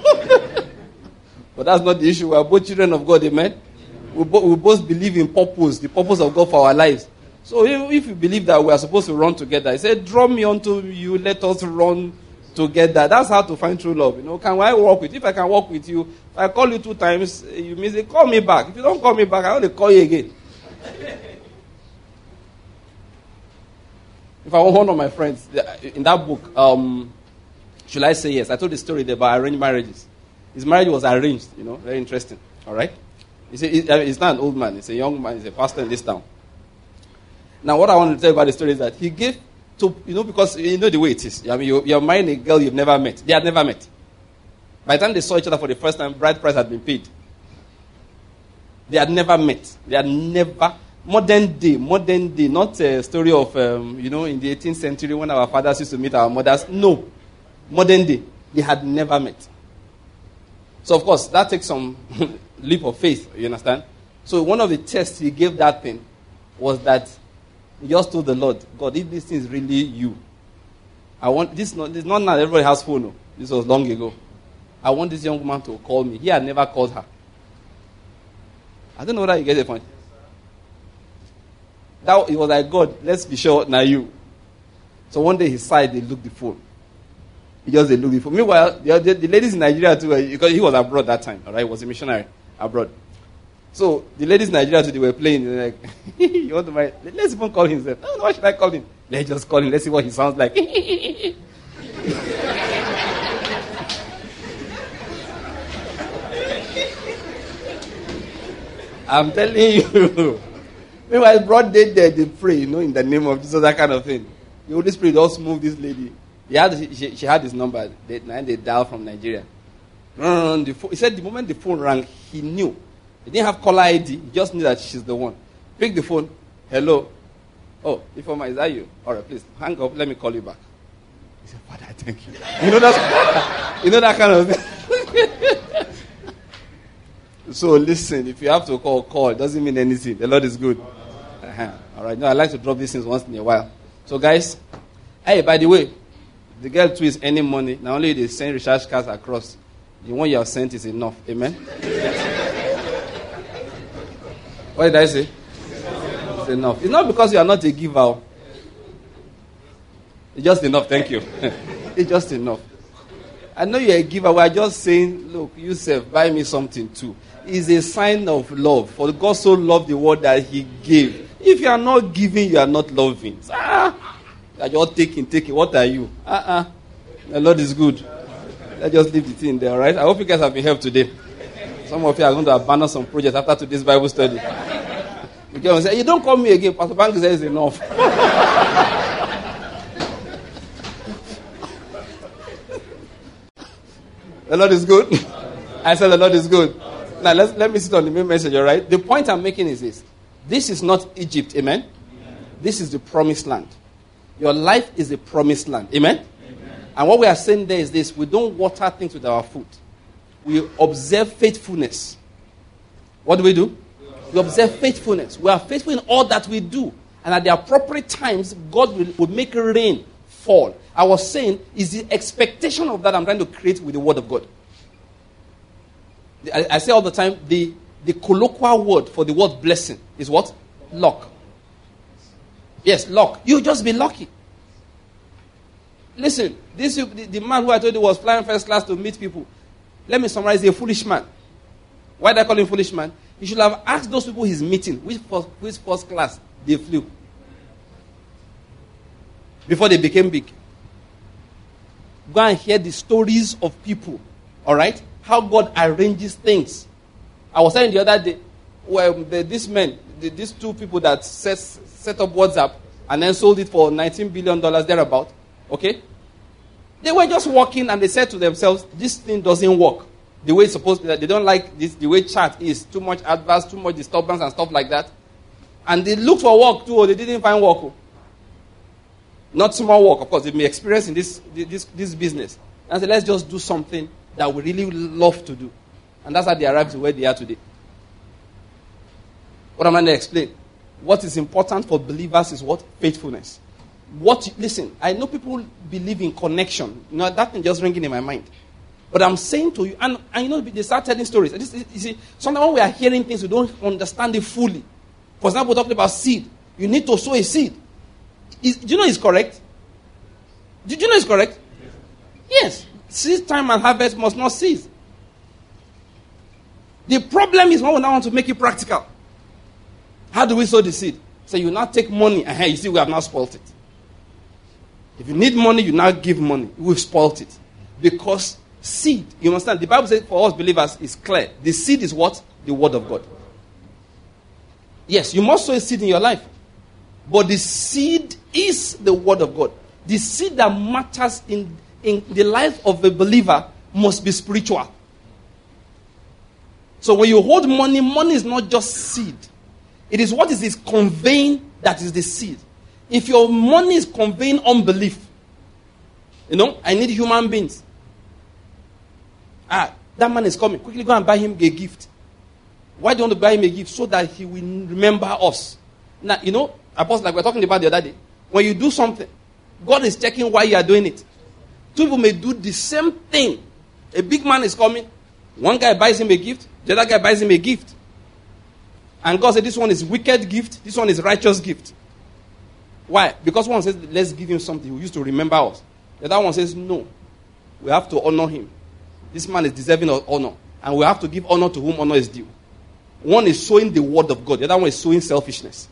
But that's not the issue. We are both children of God. Amen? We both believe in purpose, the purpose of God for our lives. So if you believe that we are supposed to run together, he said, draw me unto you, let us run together. That's how to find true love. Can I walk with you? If I can walk with you, if I call you 2 times, you may say, call me back. If you don't call me back, I want to call you again. If I want one of my friends, in that book, Should I Say Yes? I told the story there about arranged marriages. His marriage was arranged, very interesting. All right? He's not an old man. He's a young man. He's a pastor in this town. Now, what I want to tell you about the story is that he gave to, because you know the way it is. I mean, you're marrying a girl you've never met. They had never met. By the time they saw each other for the first time, bride price had been paid. They had never met. They had never, modern day, not a story of, in the 18th century when our fathers used to meet our mothers. No. Modern day. They had never met. So, of course, that takes some leap of faith, you understand? So, one of the tests he gave that thing was that He just told the Lord, God, if this thing is really you, I want this. This not now. Everybody has phone. No. This was long ago. I want this young woman to call me. He had never called her. I don't know whether you get the point. That it was like, God, let's be sure now you. So one day he sighed, they looked the phone. He just they looked the phone. Meanwhile, the ladies in Nigeria too, because he was abroad that time, all right? He was a missionary abroad. So the ladies in Nigeria too, they were playing. They were like, you want to marry? Let's even call him. No, why should I call him? Let's just call him. Let's see what he sounds like. I'm telling you. Meanwhile, broad day there, they pray, in the name of Jesus, that kind of thing. The Holy Spirit just moved this lady. She had his number. They dialed from Nigeria. He said the moment the phone rang, he knew. He didn't have caller ID. He just knew that she's the one. Pick the phone. Hello. Oh, Ifeoma, is that you? All right, please, hang up. Let me call you back. He said, Father, thank you. That kind of thing. So listen, if you have to call. It doesn't mean anything. The Lord is good. All right. No, I like to drop these things once in a while. So guys, hey, by the way, the girl too is earning money. Not only they send recharge cards across, the one you have sent is enough. Amen? What did I say? It's enough. It's not because you are not a giver. It's just enough. Thank you. It's just enough. I know you're a giver. We're just saying, look, Yusuf, buy me something too. It's a sign of love. For God so loved the world that he gave. If you are not giving, you are not loving. You're all taking. What are you? The Lord is good. Let's just leave the thing there, all right? I hope you guys have been helped today. Some of you are going to abandon some projects after today's Bible study. You can say, you don't call me again. Pastor Bank says enough. The Lord is good. I said the Lord is good. Now let me sit on the main message, all right? The point I'm making is this. This is not Egypt, amen? This is the promised land. Your life is a promised land, amen? And what we are saying there is this. We don't water things with our food. We observe faithfulness. What do? We observe faithfulness. We are faithful in all that we do. And at the appropriate times, God will make rain fall. I was saying, is the expectation of that I'm trying to create with the word of God. I say all the time, the colloquial word for the word blessing is what? Luck. Yes, luck. You just be lucky. Listen, the man who I told you was flying first class to meet people. Let me summarize, he's a foolish man. Why do I call him foolish man? He should have asked those people he's meeting which first class they flew before they became big. Go and hear the stories of people, all right? How God arranges things. I was saying the other day, these two people that set up WhatsApp and then sold it for $19 billion thereabout, okay? They were just walking and they said to themselves, this thing doesn't work the way it's supposed to. They don't like this, the way chat is. Too much adverse, too much disturbance and stuff like that. And they looked for work too, or they didn't find work. Not small work, of course. They've been experiencing this business. And said, let's just do something that we really love to do. And that's how they arrived to where they are today. What am I going to explain? What is important for believers is what? Faithfulness. Listen, I know people believe in connection. That thing just ringing in my mind. But I'm saying to you, and they start telling stories. You see, sometimes when we are hearing things, we don't understand it fully. For example, we're talking about seed. You need to sow a seed. Do you know it's correct? Did you know it's correct? Yes. Seed time and harvest must not cease. The problem is when we now want to make it practical. How do we sow the seed? So you now take money, and you see we have now spoiled it. If you need money, you now give money. We've spoiled it. Because seed, you understand, the Bible says for us believers is clear. The seed is what? The word of God. Yes, you must sow a seed in your life. But the seed is the word of God. The seed that matters in the life of a believer must be spiritual. So when you hold money, money is not just seed. It is what is conveying that is the seed. If your money is conveying unbelief, I need human beings. That man is coming. Quickly go and buy him a gift. Why do you want to buy him a gift? So that he will remember us. Now, Apostle, like we were talking about the other day. When you do something, God is checking why you are doing it. Two people may do the same thing. A big man is coming. One guy buys him a gift. The other guy buys him a gift. And God said, this one is wicked gift. This one is righteous gift. Why? Because one says, let's give him something. He used to remember us. The other one says, no. We have to honor him. This man is deserving of honor. And we have to give honor to whom honor is due. One is sowing the word of God. The other one is sowing selfishness.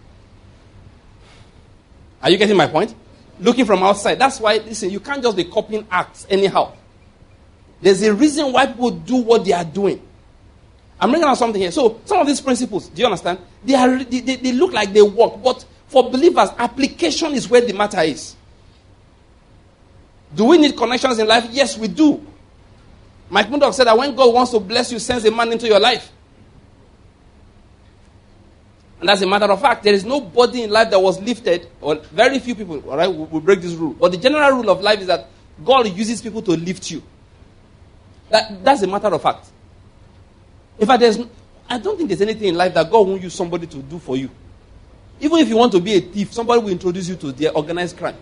Are you getting my point? Looking from outside. That's why, listen, you can't just be copying acts anyhow. There's a reason why people do what they are doing. I'm bringing out something here. So, some of these principles, do you understand? They look like they work. But for believers, application is where the matter is. Do we need connections in life? Yes, we do. Mike Murdoch said that when God wants to bless you, sends a man into your life. And as a matter of fact, there is nobody in life that was lifted, or very few people, all right, will break this rule. But the general rule of life is that God uses people to lift you. That's a matter of fact. In fact, I don't think there's anything in life that God won't use somebody to do for you. Even if you want to be a thief, somebody will introduce you to their organized crime.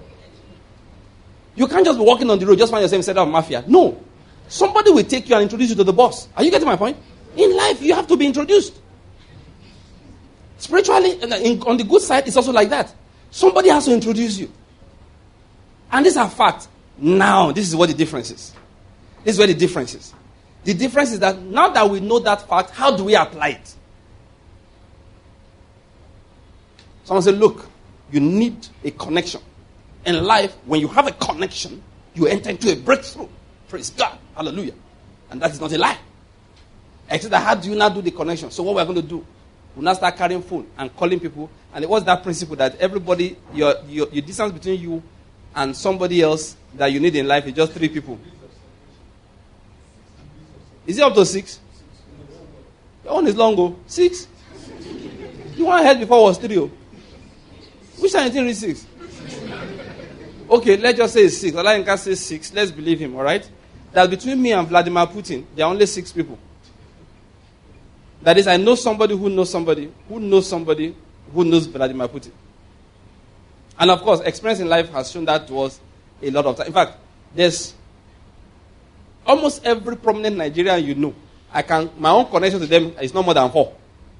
You can't just be walking on the road, just find yourself instead of mafia. No. Somebody will take you and introduce you to the boss. Are you getting my point? In life, you have to be introduced. Spiritually, on the good side, it's also like that. Somebody has to introduce you. And these are facts. Now, this is what the difference is. This is where the difference is. The difference is that now that we know that fact, how do we apply it? Someone said, look, you need a connection. In life, when you have a connection, you enter into a breakthrough. Praise God. Hallelujah. And that is not a lie. Except that how do you now do the connection? So what we're going to do, we'll now start carrying phone and calling people. And it was that principle that everybody, your distance between you and somebody else that you need in life is just 3 people. Is it up to 6? Your own is long, oh. 6? The one I heard before was 3. Oh. Which time you think is 6? Okay, let's just say it's 6. Allah Inka says 6. Let's believe him, all right? That between me and Vladimir Putin, there are only 6 people. That is, I know somebody who knows somebody who knows somebody who knows Vladimir Putin. And of course, experience in life has shown that to us a lot of time. In fact, there's almost every prominent Nigerian you know. My own connection to them is no more than 4.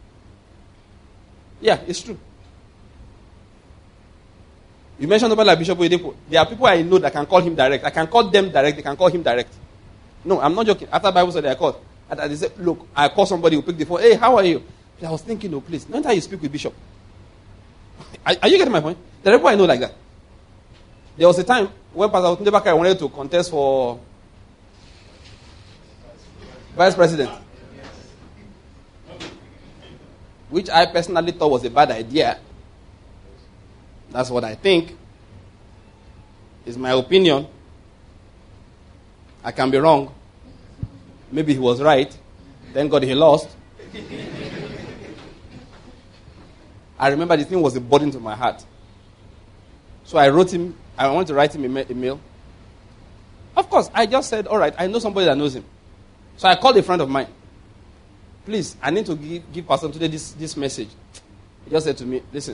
Yeah, it's true. You mentioned about like Bishop Oyedepo. There are people I know that can call him direct. I can call them direct. They can call him direct. No, I'm not joking. After Bible study, I called. And they said, look, I call somebody who pick the phone. Hey, how are you? I was thinking, no, please. Not how you speak with Bishop. Are you getting my point? There are people I know like that. There was a time when Pastor Tunde Bakare wanted to contest for vice president. Which I personally thought was a bad idea. That's what I think. It's my opinion. I can be wrong. Maybe he was right. Thank God he lost. I remember the thing was a burden to my heart. So I wanted to write him a mail. Of course, I just said, all right, I know somebody that knows him. So I called a friend of mine. Please, I need to give Pastor today this message. He just said to me, listen,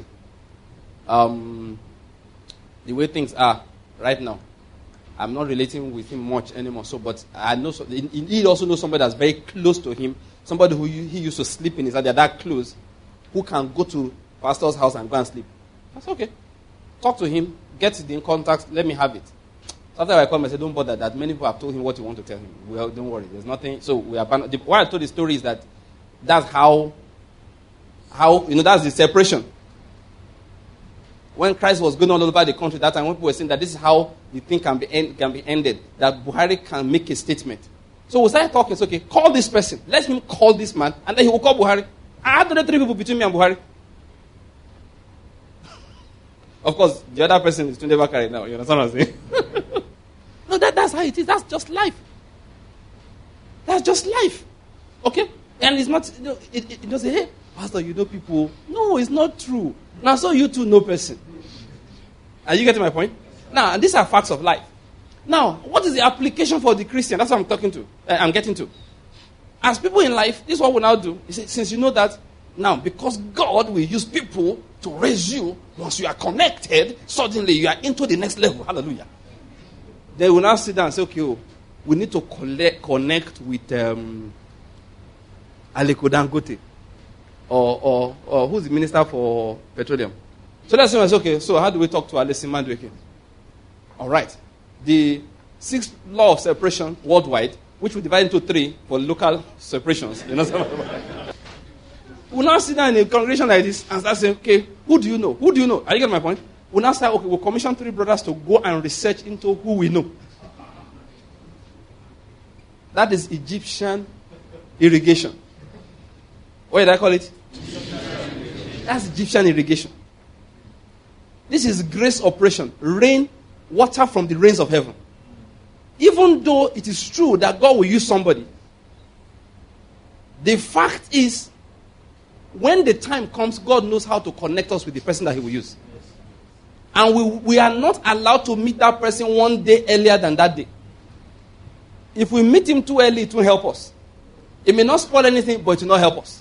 the way things are right now, I'm not relating with him much anymore. So, but I know he also knows somebody that's very close to him, somebody who he used to sleep in. Is that they're that close, who can go to pastor's house and go and sleep. I said, okay, talk to him, get in contact, let me have it. So after I called him, I said, don't bother. That many people have told him what you want to tell him. Well, don't worry, there's nothing. So we abandoned. Why I told the story is that that's how that's the separation. When Christ was going all over the country that time, when people were saying that this is how the thing can be ended, that Buhari can make a statement. So we started talking. It's okay, call this person. Let him call this man, and then he will call Buhari. I had only 3 people between me and Buhari. Of course, the other person is Tunde Bakare now. You understand what I'm saying? No, that's how it is. That's just life. That's just life. Okay? And it's not, it doesn't say, hey, Pastor, you know people. No, it's not true. Now, so you too know person. Are you getting my point? Now, these are facts of life. Now, what is the application for the Christian? That's what I'm getting to. As people in life, this is what we now do. Since you know that, now, because God will use people to raise you. Once you are connected, suddenly you are into the next level. Hallelujah. They will now sit down and say, okay, we need to connect with Aliko Dangote. Or who's the minister for petroleum? So that's why I say, okay, so how do we talk to Alessi Madueke? All right. The 6th law of separation worldwide, which we divide into 3 for local separations. You know, we'll now sit down in a congregation like this and start saying, okay, who do you know? Who do you know? Are you getting my point? We'll now say, okay, we'll commission 3 brothers to go and research into who we know. That is Egyptian irrigation. What did I call it? That's Egyptian irrigation. This is grace operation. Rain, water from the rains of heaven. Even though it is true that God will use somebody, the fact is, when the time comes, God knows how to connect us with the person that he will use. And we are not allowed to meet that person one day earlier than that day. If we meet him too early, it won't help us. It may not spoil anything, but it will not help us.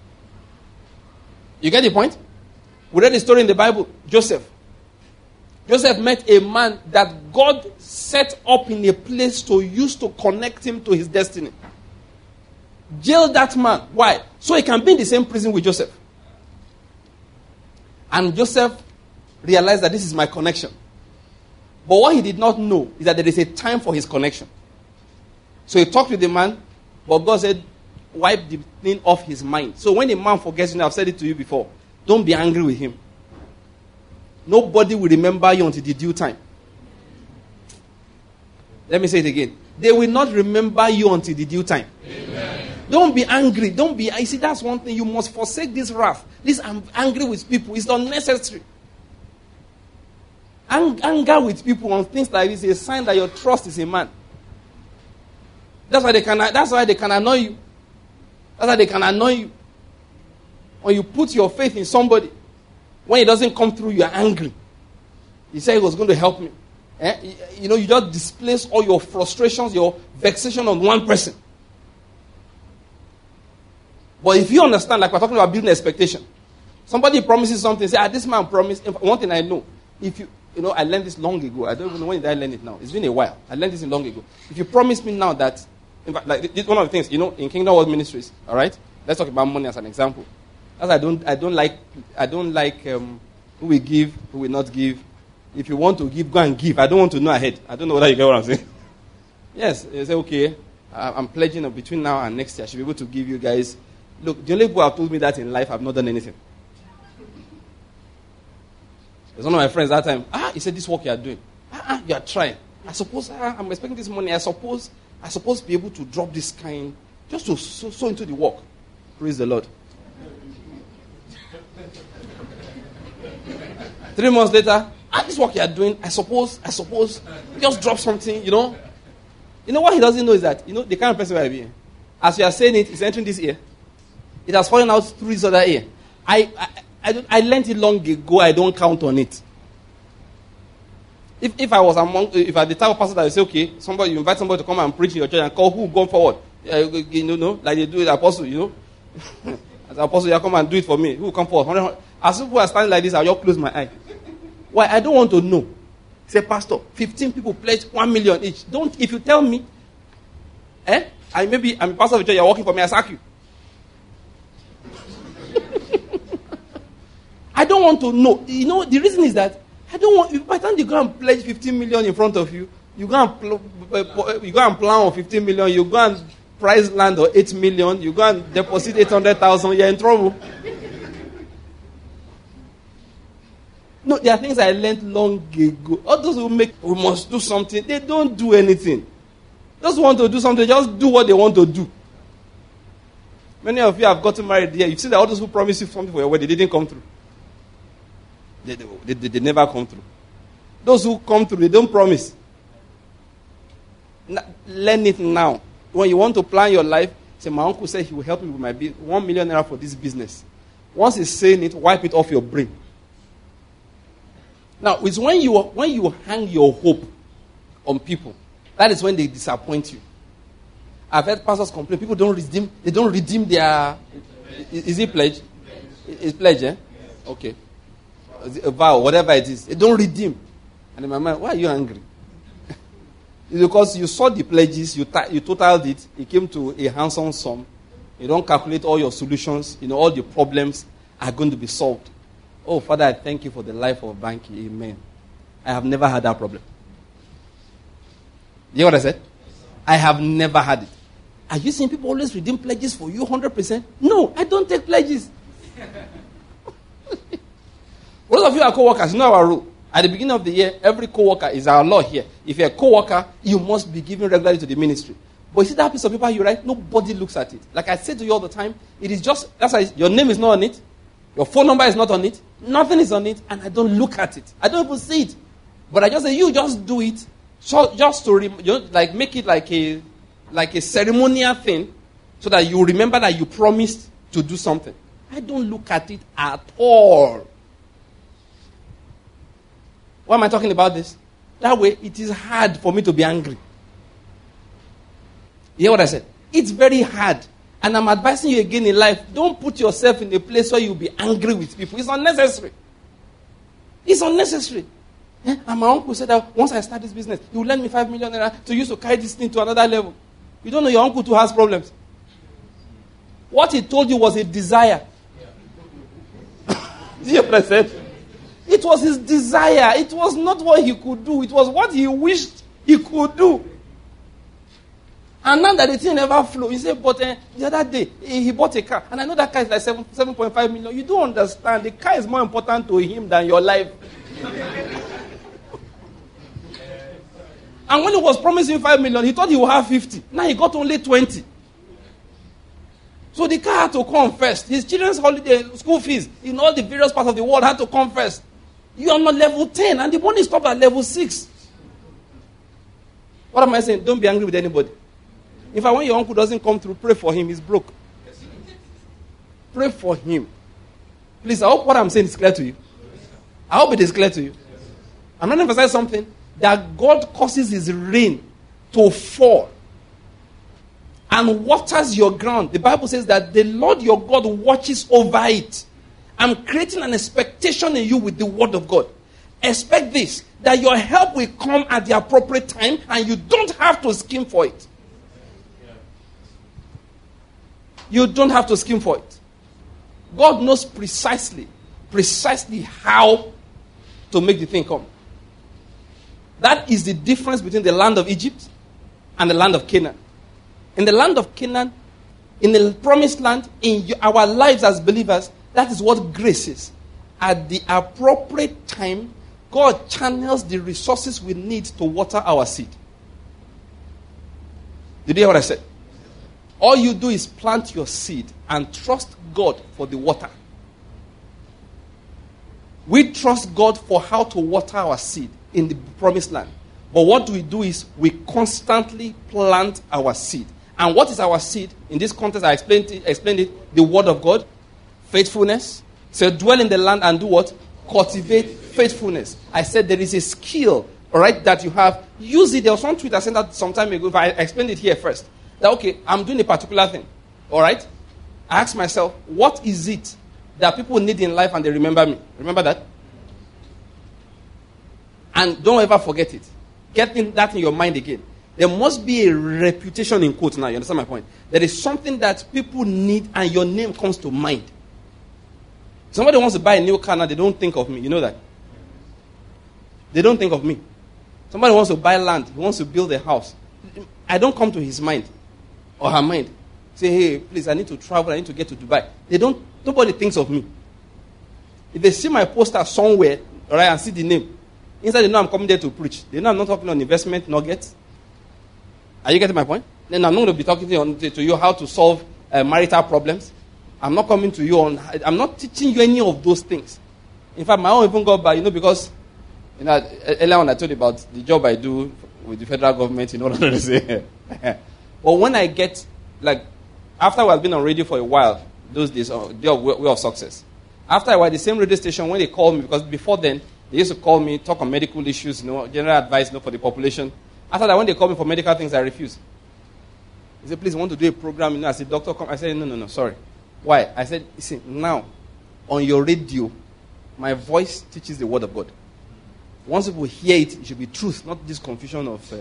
You get the point? We read the story in the Bible. Joseph. Joseph met a man that God set up in a place to use to connect him to his destiny. Jail that man. Why? So he can be in the same prison with Joseph. And Joseph realized that this is my connection. But what he did not know is that there is a time for his connection. So he talked with the man, but God said, wipe the thing off his mind. So when a man forgets, I've said it to you before, don't be angry with him. Nobody will remember you until the due time. Let me say it again. They will not remember you until the due time. Amen. Don't be angry. Don't be. I see, that's one thing. You must forsake this wrath. This I'm angry with people. It's unnecessary. Anger with people on things like this is a sign that your trust is a man. That's why they can annoy you. That's why they can annoy you. When you put your faith in somebody, when it doesn't come through, you are angry. He said he was going to help me. You know, you just displace all your frustrations, your vexation on one person. But if you understand, like we're talking about building expectation, somebody promises something, say, this man promised. One thing I know, if I learned this long ago. I don't even know when did I learn it now. It's been a while. I learned this long ago. If you promise me now that, in fact, like this, one of the things, in Kingdom World Ministries, all right? Let's talk about money as an example. As I don't like who will give, who will not give. If you want to give, go and give. I don't want to know ahead. I don't know whether you get what I'm saying. Yes, you say, okay, I'm pledging between now and next year, I should be able to give you guys. Look, the only people who have told me that in life have not done anything. There's one of my friends that time. He said, this work you are doing. You are trying. I suppose, I'm expecting this money. I suppose to be able to drop this kind, just to sow into the work. Praise the Lord. 3 months later, this work you are doing, I suppose, just drop something, You know what he doesn't know is that, the kind of person I be. As you are saying it, it's entering this ear. It has fallen out through this other ear. I learned it long ago. I don't count on it. If I was if I the type of person that you say, okay, you invite somebody to come and preach in your church and call who go forward, like they do with the apostle, as the apostle, you come and do it for me. Who will come forward? As people are standing like this, I'll just close my eye. Why? I don't want to know. Say, Pastor, 15 people pledged 1 million each. If you tell me, I'm a pastor of the church, you're working for me, I sack you. I don't want to know. The reason is that I don't want. By the time you go and pledge 15 million in front of you, you go and plan on 15 million. You go and price land or 8 million. You go and deposit 800,000. You're in trouble. No, there are things I learned long ago. All those who we must do something, they don't do anything. Those who want to do something, just do what they want to do. Many of you have gotten married here. You see that all those who promised you something for your wedding, they didn't come through. They never come through. Those who come through, they don't promise. Learn it now. When you want to plan your life, say, my uncle said he will help me with my 1 million naira for this business. Once he's saying it, wipe it off your brain. Now, it's when you hang your hope on people, that is when they disappoint you. I've heard pastors complain, people don't redeem their, is it pledge? It's pledge, eh? Okay. a vow, whatever it is. They don't redeem. And in my mind, why are you angry? It's because you saw the pledges, you totaled it, it came to a handsome sum. You don't calculate all your solutions, all the problems are going to be solved. Oh, Father, I thank you for the life of banking. Amen. I have never had that problem. You know what I said? I have never had it. Are you seeing people always redeem pledges for you 100%? No, I don't take pledges. Most of you are co-workers. You know our rule. At the beginning of the year, every co-worker is our law here. If you're a co-worker, you must be given regularly to the ministry. But you see that piece of paper you write, nobody looks at it. Like I say to you all the time, it is just, that's why your name is not on it. Your phone number is not on it. Nothing is on it. And I don't look at it. I don't even see it. But I just say, you just do it. So just to make it like a ceremonial thing so that you remember that you promised to do something. I don't look at it at all. Why am I talking about this? That way, it is hard for me to be angry. You hear what I said? It's very hard. And I'm advising you again in life, don't put yourself in a place where you'll be angry with people. It's unnecessary. It's unnecessary. And my uncle said that once I start this business, he will lend me 5 million naira to use to carry this thing to another level. You don't know your uncle too has problems. What he told you was a desire. Do you hear what I said? It was his desire. It was not what he could do. It was what he wished he could do. And now that the thing never flew, he said, but the other day, he bought a car. And I know that car is like 7.5 million. You don't understand. The car is more important to him than your life. And when he was promising 5 million, he thought he would have 50. Now he got only 20. So the car had to come first. His children's holiday, school fees, in all the various parts of the world had to come first. You are not level 10, and the money stopped at level 6. What am I saying? Don't be angry with anybody. In fact, when your uncle doesn't come through, pray for him. He's broke. Pray for him. Please, I hope what I'm saying is clear to you. I hope it is clear to you. I'm not emphasizing something. That God causes his rain to fall and waters your ground. The Bible says that the Lord your God watches over it. I'm creating an expectation in you with the word of God. Expect this, that your help will come at the appropriate time and you don't have to scheme for it. You don't have to scheme for it. God knows precisely how to make the thing come. That is the difference between the land of Egypt and the land of Canaan. In the land of Canaan, in the promised land, in our lives as believers, that is what grace is. At the appropriate time, God channels the resources we need to water our seed. Did you hear what I said? All you do is plant your seed and trust God for the water. We trust God for how to water our seed in the promised land. But what we do is we constantly plant our seed. And what is our seed? In this context, I explained it, the word of God, faithfulness. So dwell in the land and do what? Cultivate faithfulness. I said there is a skill, all right, that you have. Use it. There was one tweet I sent out some time ago. If I explained it here first. That, okay, I'm doing a particular thing. All right? I ask myself, what is it that people need in life and they remember me? Remember that? And don't ever forget it. Get that in your mind again. There must be a reputation in quotes now. You understand my point? There is something that people need and your name comes to mind. Somebody wants to buy a new car now, they don't think of me. You know that? They don't think of me. Somebody wants to buy land. He wants to build a house. I don't come to his mind or her mind. Say, hey, please, I need to travel. I need to get to Dubai. Nobody thinks of me. If they see my poster somewhere, all right, and see the name, inside they know I'm coming there to preach. They know I'm not talking on investment nuggets. Are you getting my point? Then I'm not going to be talking to you how to solve marital problems. I'm not coming to you I'm not teaching you any of those things. In fact, my own even got by, because, earlier on I told you about the job I do with the federal government, what I'm going to say. But when I get, after I've been on radio for a while, those days, the way of success. After a while, the same radio station, when they call me, because before then, they used to call me, talk on medical issues, general advice, for the population. After that, when they call me for medical things, I refuse. They said, please, I want to do a program. I said, doctor, come. I said, no, sorry. Why? I said, listen, now, on your radio, My voice teaches the word of God. Once people hear it, it should be truth, not this confusion of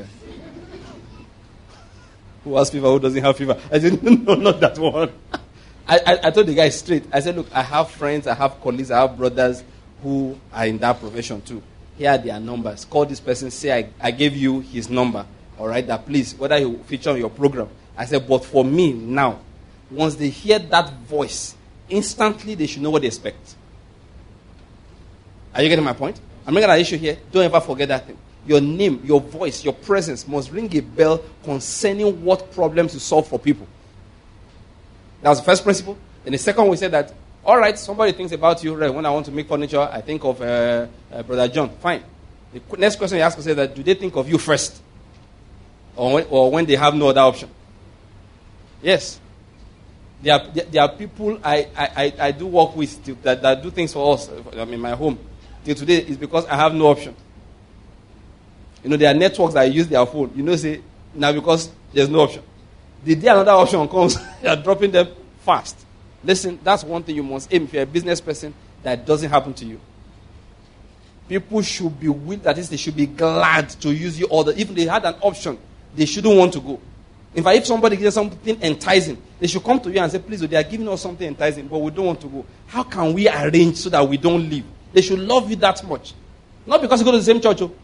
who has fever, who doesn't have fever. I said, no, not that one. I told the guy straight. I said, look, I have friends, I have colleagues, I have brothers who are in that profession too. Here are their numbers. Call this person, say I gave you his number. All right, that please, whether he will feature on your program. I said, but for me now, once they hear that voice, instantly they should know what they expect. Are you getting my point? I'm making an issue here. Don't ever forget that thing. Your name, your voice, your presence must ring a bell concerning what problems you solve for people. That was the first principle. Then the second, we said that, all right, somebody thinks about you. Right, when I want to make furniture, I think of Brother John. Fine. The next question you ask is that, do they think of you first? Or when they have no other option? Yes. There are people I do work with that do things for us. I'm in my home. Till today, it's because I have no option. You know, there are networks that use their phone. You know, say, now because there's no option. The day another option comes, you are dropping them fast. Listen, that's one thing you must aim if you're a business person, that doesn't happen to you. People should be willing, that is, they should be glad to use you all even they had an option, they shouldn't want to go. In fact, if somebody gives something enticing, they should come to you and say, please, they are giving us something enticing, but we don't want to go. How can we arrange so that we don't leave? They should love you that much. Not because you go to the same church. Oh.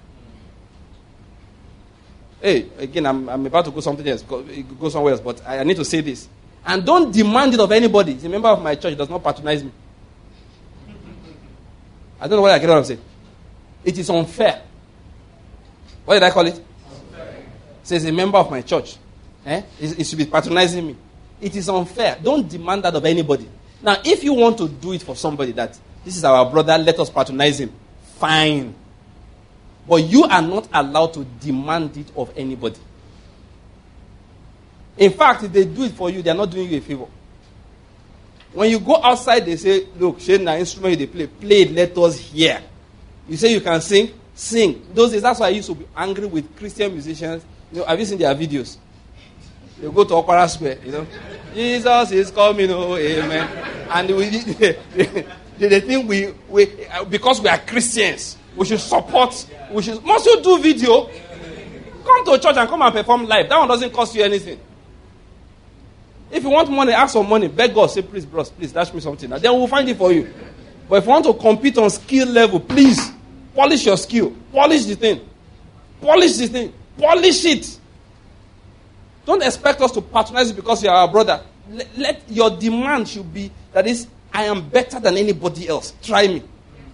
Hey, again, I'm about to go something else, go somewhere else, but I need to say this. And don't demand it of anybody. He's a member of my church, does not patronize me. I don't know what I get what I'm saying. It is unfair. What did I call it? Unfair. Says a member of my church. It should be patronizing me. It is unfair. Don't demand that of anybody. Now, if you want to do it for somebody that, this is our brother, let us patronize him. Fine. But you are not allowed to demand it of anybody. In fact, if they do it for you, they are not doing you a favor. When you go outside, they say, look, Shane, the instrument they play it, let us hear. You say you can sing, sing. Those days, that's why I used to be angry with Christian musicians. You know, have you seen their videos? They go to Opera Square, you know. Jesus is coming, oh, amen. And they think we because we are Christians, we should support, must you do video? Come to church and come and perform live. That one doesn't cost you anything. If you want money, ask for money. Beg God, say, please, bros, please, dash me something. And then we'll find it for you. But if you want to compete on skill level, please, polish your skill. Polish the thing. Polish the thing. Polish it. Don't expect us to patronize you because you are our brother. Let your demand should be, that is, I am better than anybody else. Try me.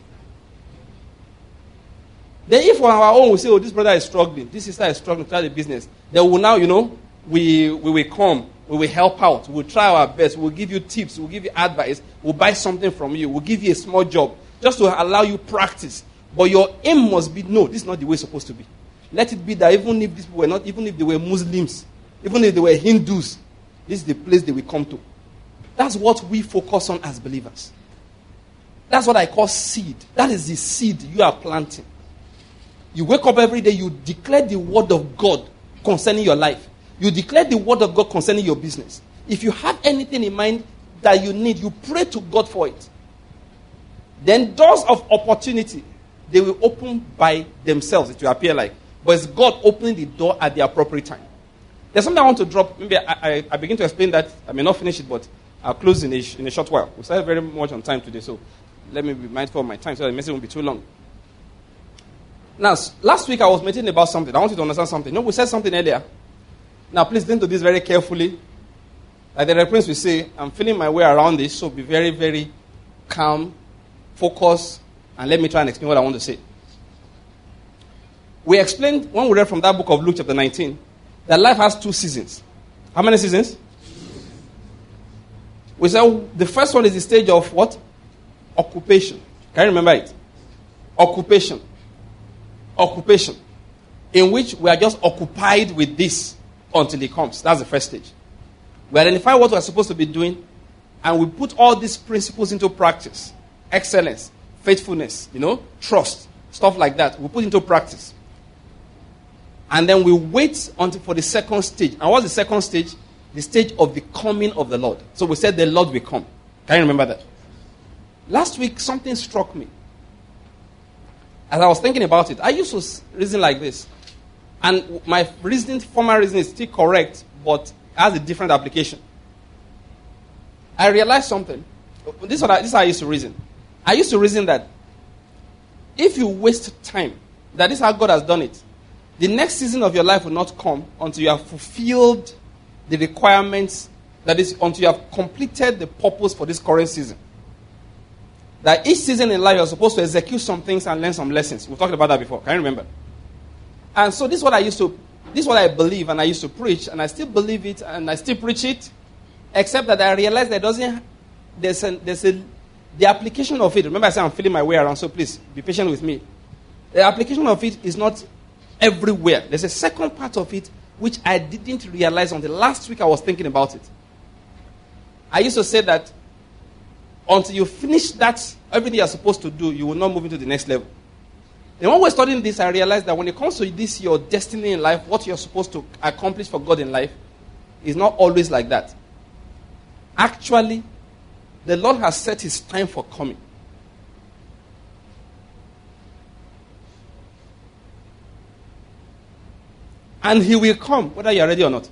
Then if on our own we say, oh, this brother is struggling, this sister is struggling to try the business, then we will now, we will come, we will help out, we'll try our best, we'll give you tips, we'll give you advice, we'll buy something from you, we'll give you a small job, just to allow you practice. But your aim must be, no, this is not the way it's supposed to be. Let it be that even if these people were not, even if they were Muslims, even if they were Hindus, this is the place they will come to. That's what we focus on as believers. That's what I call seed. That is the seed you are planting. You wake up every day, you declare the word of God concerning your life. You declare the word of God concerning your business. If you have anything in mind that you need, you pray to God for it. Then doors of opportunity, they will open by themselves, it will appear like. But it's God opening the door at the appropriate time. There's something I want to drop. Maybe I begin to explain that. I may not finish it, but I'll close in a short while. We started very much on time today, so let me be mindful of my time so the message won't be too long. Now, last week I was mentioning about something. I want you to understand something. We said something earlier. Now, please listen to this very carefully. Like the reference we say, I'm feeling my way around this, so be very, very calm, focus, and let me try and explain what I want to say. We explained, when we read from that book of Luke chapter 19, that life has 2 seasons. How many seasons? We said the first one is the stage of what? Occupation. Can you remember it? Occupation. Occupation. In which we are just occupied with this until it comes. That's the first stage. We identify what we are supposed to be doing, and we put all these principles into practice. Excellence, faithfulness, trust, stuff like that. We put into practice. And then we wait until for the second stage. And what's the second stage? The stage of the coming of the Lord. So we said the Lord will come. Can you remember that? Last week, something struck me. As I was thinking about it, I used to reason like this. And my former reasoning is still correct, but has a different application. I realized something. This is how I used to reason. I used to reason that if you waste time, that is how God has done it. The next season of your life will not come until you have fulfilled the requirements, that is, until you have completed the purpose for this current season. That each season in life you're supposed to execute some things and learn some lessons. We've talked about that before. Can you remember? And so this is what I believe, and I used to preach, and I still believe it, and I still preach it, except that I realize that the application of it. Remember I said I'm feeling my way around, so please be patient with me. The application of it is not everywhere. There's a second part of it which I didn't realize until last week I was thinking about it. I used to say that until you finish that, everything you're supposed to do, you will not move into the next level. And when we're studying this, I realized that when it comes to this, your destiny in life, what you're supposed to accomplish for God in life, is not always like that. Actually, the Lord has set his time for coming. And he will come, whether you are ready or not.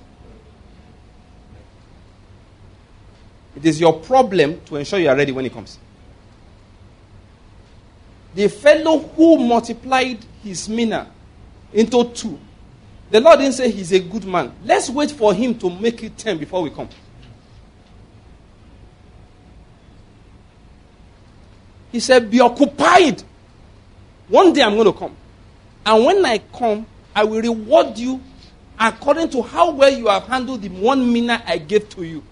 It is your problem to ensure you are ready when he comes. The fellow who multiplied his mina into 2, the Lord didn't say he's a good man. Let's wait for him to make it 10 before we come. He said, be occupied. One day I'm going to come. And when I come, I will reward you according to how well you have handled the 1 mina I gave to you.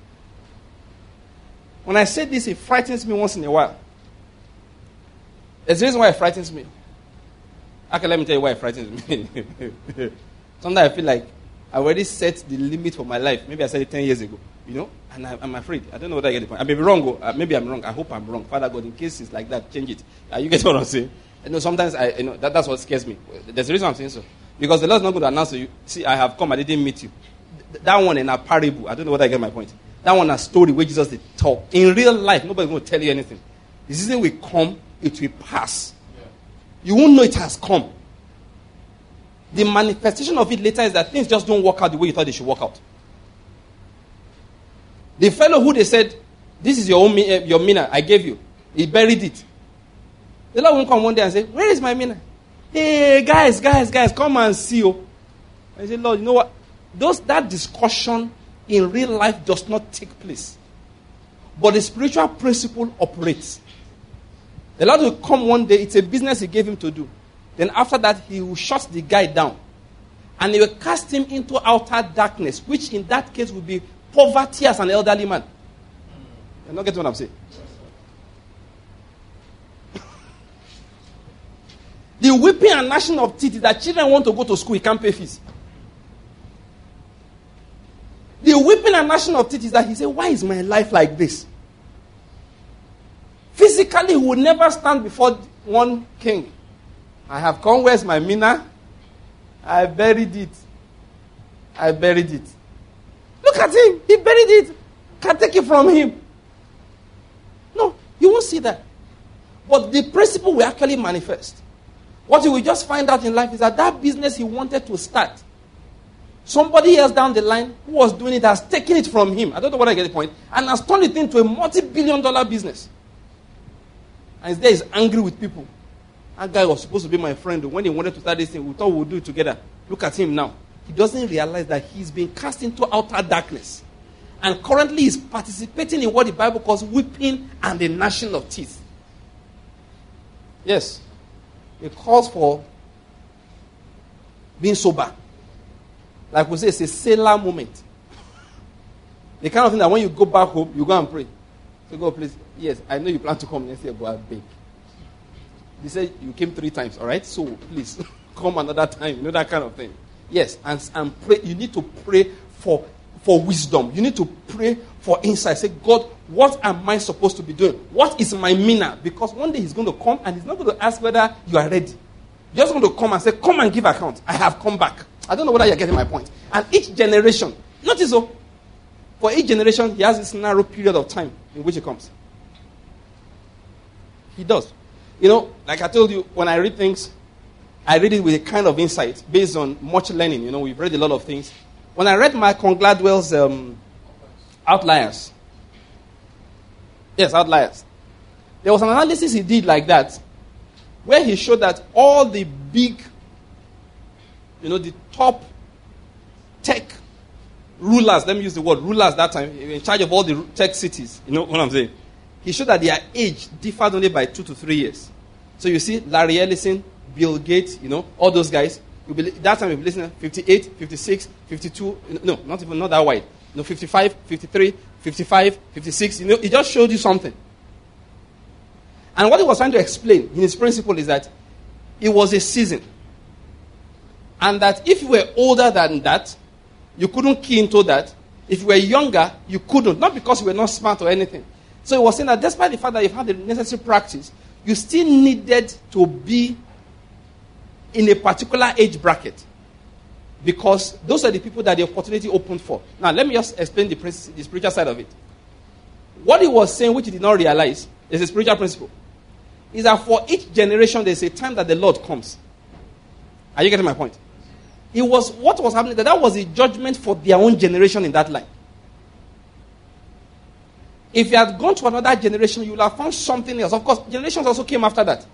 When I say this, it frightens me once in a while. There's a reason why it frightens me. Okay, let me tell you why it frightens me. Sometimes I feel like I already set the limit for my life. Maybe I said it 10 years ago. And I'm afraid. I don't know whether I get the point. I may be wrong. Maybe I'm wrong. I hope I'm wrong. Father God, in case it's like that, change it. You get what I'm saying? Sometimes that's what scares me. There's a reason I'm saying so. Because the Lord's not going to announce to you, see, I have come, I didn't meet you. That one in a parable, I don't know whether I get my point. That one a story where Jesus did talk. In real life, nobody's going to tell you anything. The season will come, it will pass. Yeah. You won't know it has come. The manifestation of it later is that things just don't work out the way you thought they should work out. The fellow who they said, this is your mina, I gave you. He buried it. The Lord won't come one day and say, where is my mina? Hey, guys, come and see you. I say, Lord, you know what? That discussion in real life does not take place. But the spiritual principle operates. The Lord will come one day, it's a business he gave him to do. Then after that, he will shut the guy down. And he will cast him into outer darkness, which in that case will be poverty as an elderly man. You're not getting what I'm saying? The weeping and gnashing of teeth is that children want to go to school, he can't pay fees. The weeping and gnashing of teeth is that he said, why is my life like this? Physically, he would never stand before one king. I have come, where's my mina? I buried it. Look at him. He buried it. Can't take it from him. No, you won't see that. But the principle will actually manifest. What you will just find out in life is that business he wanted to start, somebody else down the line who was doing it has taken it from him. I don't know whether I get the point. And has turned it into a multi-billion-dollar business. And he's angry with people. That guy was supposed to be my friend. When he wanted to start this thing, we thought we would do it together. Look at him now. He doesn't realize that he's been cast into outer darkness. And currently he's participating in what the Bible calls weeping and the gnashing of teeth. Yes. It calls for being sober. Like we say, it's a sailor moment. The kind of thing that when you go back home, you go and pray. So God, please, yes, I know you plan to come next year, but I beg. They said you came 3 times, all right? So please, come another time. You know that kind of thing. Yes, and pray. You need to pray for wisdom. You need to pray for insight. Say, God, what am I supposed to be doing? What is my mina? Because one day he's going to come and he's not going to ask whether you are ready. You're just going to come and say, come and give account. I have come back. I don't know whether you're getting my point. And each generation, notice so, for each generation, he has this narrow period of time in which he comes. He does. You know, like I told you, when I read things, I read it with a kind of insight based on much learning. You know, we've read a lot of things. When I read Malcolm Gladwell's Outliers, Outliers, there was an analysis he did like that, where he showed that all the big, the top tech rulers, let me use the word rulers that time, in charge of all the tech cities, you know what I'm saying? He showed that their age differed only by 2 to 3 years. So you see, Larry Ellison, Bill Gates, all those guys, that time you'll be listening 58, 56, 52, not that wide. 55, 53, 55, 56, it just showed you something. And what he was trying to explain in his principle is that it was a season. And that if you were older than that, you couldn't key into that. If you were younger, you couldn't. Not because you were not smart or anything. So he was saying that despite the fact that you've had the necessary practice, you still needed to be in a particular age bracket. Because those are the people that the opportunity opened for. Now, let me just explain the spiritual side of it. What he was saying, which he did not realize, is a spiritual principle. Is that for each generation, there's a time that the Lord comes. Are you getting my point? What was happening, that was a judgment for their own generation in that line. If you had gone to another generation, you would have found something else. Of course, generations also came after that.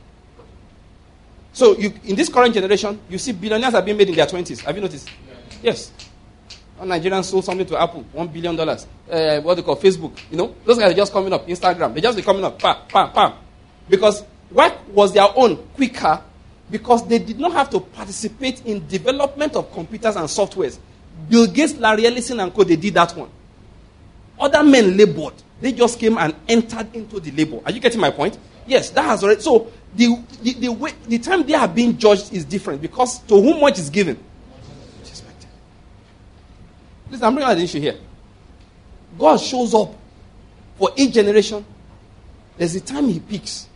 So, in this current generation, you see billionaires are being made in their 20s. Have you noticed? Yes. One Nigerian sold something to Apple, $1 billion. What they call Facebook. Those guys are just coming up. Instagram, they just be coming up. Pam, pam, pam. Because what was their own quicker? Because they did not have to participate in development of computers and softwares. Bill Gates, Larry Ellison, and co. They did that one. Other men labored. They just came and entered into the labor. Are you getting my point? Yes, that has already. So the time they are being judged is different because to whom much is given, much is expected. Listen, I'm bringing out the issue here. God shows up for each generation. There's a time He picks.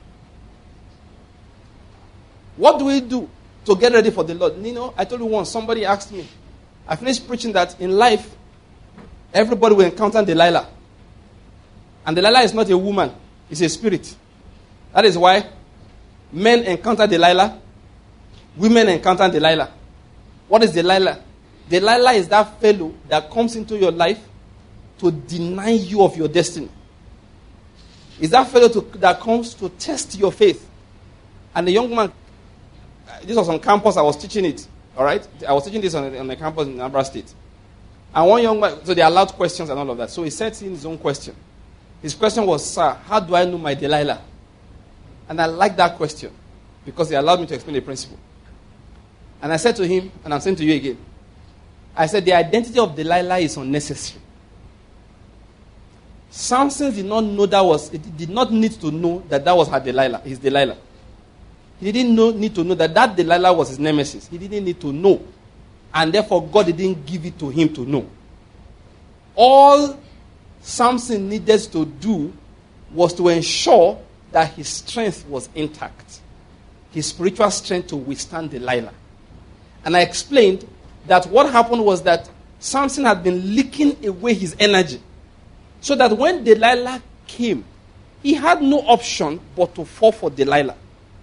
What do we do to get ready for the Lord? I told you once, somebody asked me. I finished preaching that in life, everybody will encounter Delilah. And Delilah is not a woman, it's a spirit. That is why men encounter Delilah, women encounter Delilah. What is Delilah? Delilah is that fellow that comes into your life to deny you of your destiny. It's that fellow that comes to test your faith. And the young man, this was on campus, I was teaching it. All right? I was teaching this on the campus in Anambra State. And one young man, so they allowed questions and all of that. So he said in his own question. His question was, "Sir, how do I know my Delilah?" And I like that question because he allowed me to explain the principle. And I said to him, and I'm saying to you again, I said the identity of Delilah is unnecessary. Samson did not know he did not need to know that was her Delilah, his Delilah. He didn't need to know that Delilah was his nemesis. He didn't need to know. And therefore, God didn't give it to him to know. All Samson needed to do was to ensure that his strength was intact. His spiritual strength to withstand Delilah. And I explained that what happened was that Samson had been leaking away his energy. So that when Delilah came, he had no option but to fall for Delilah.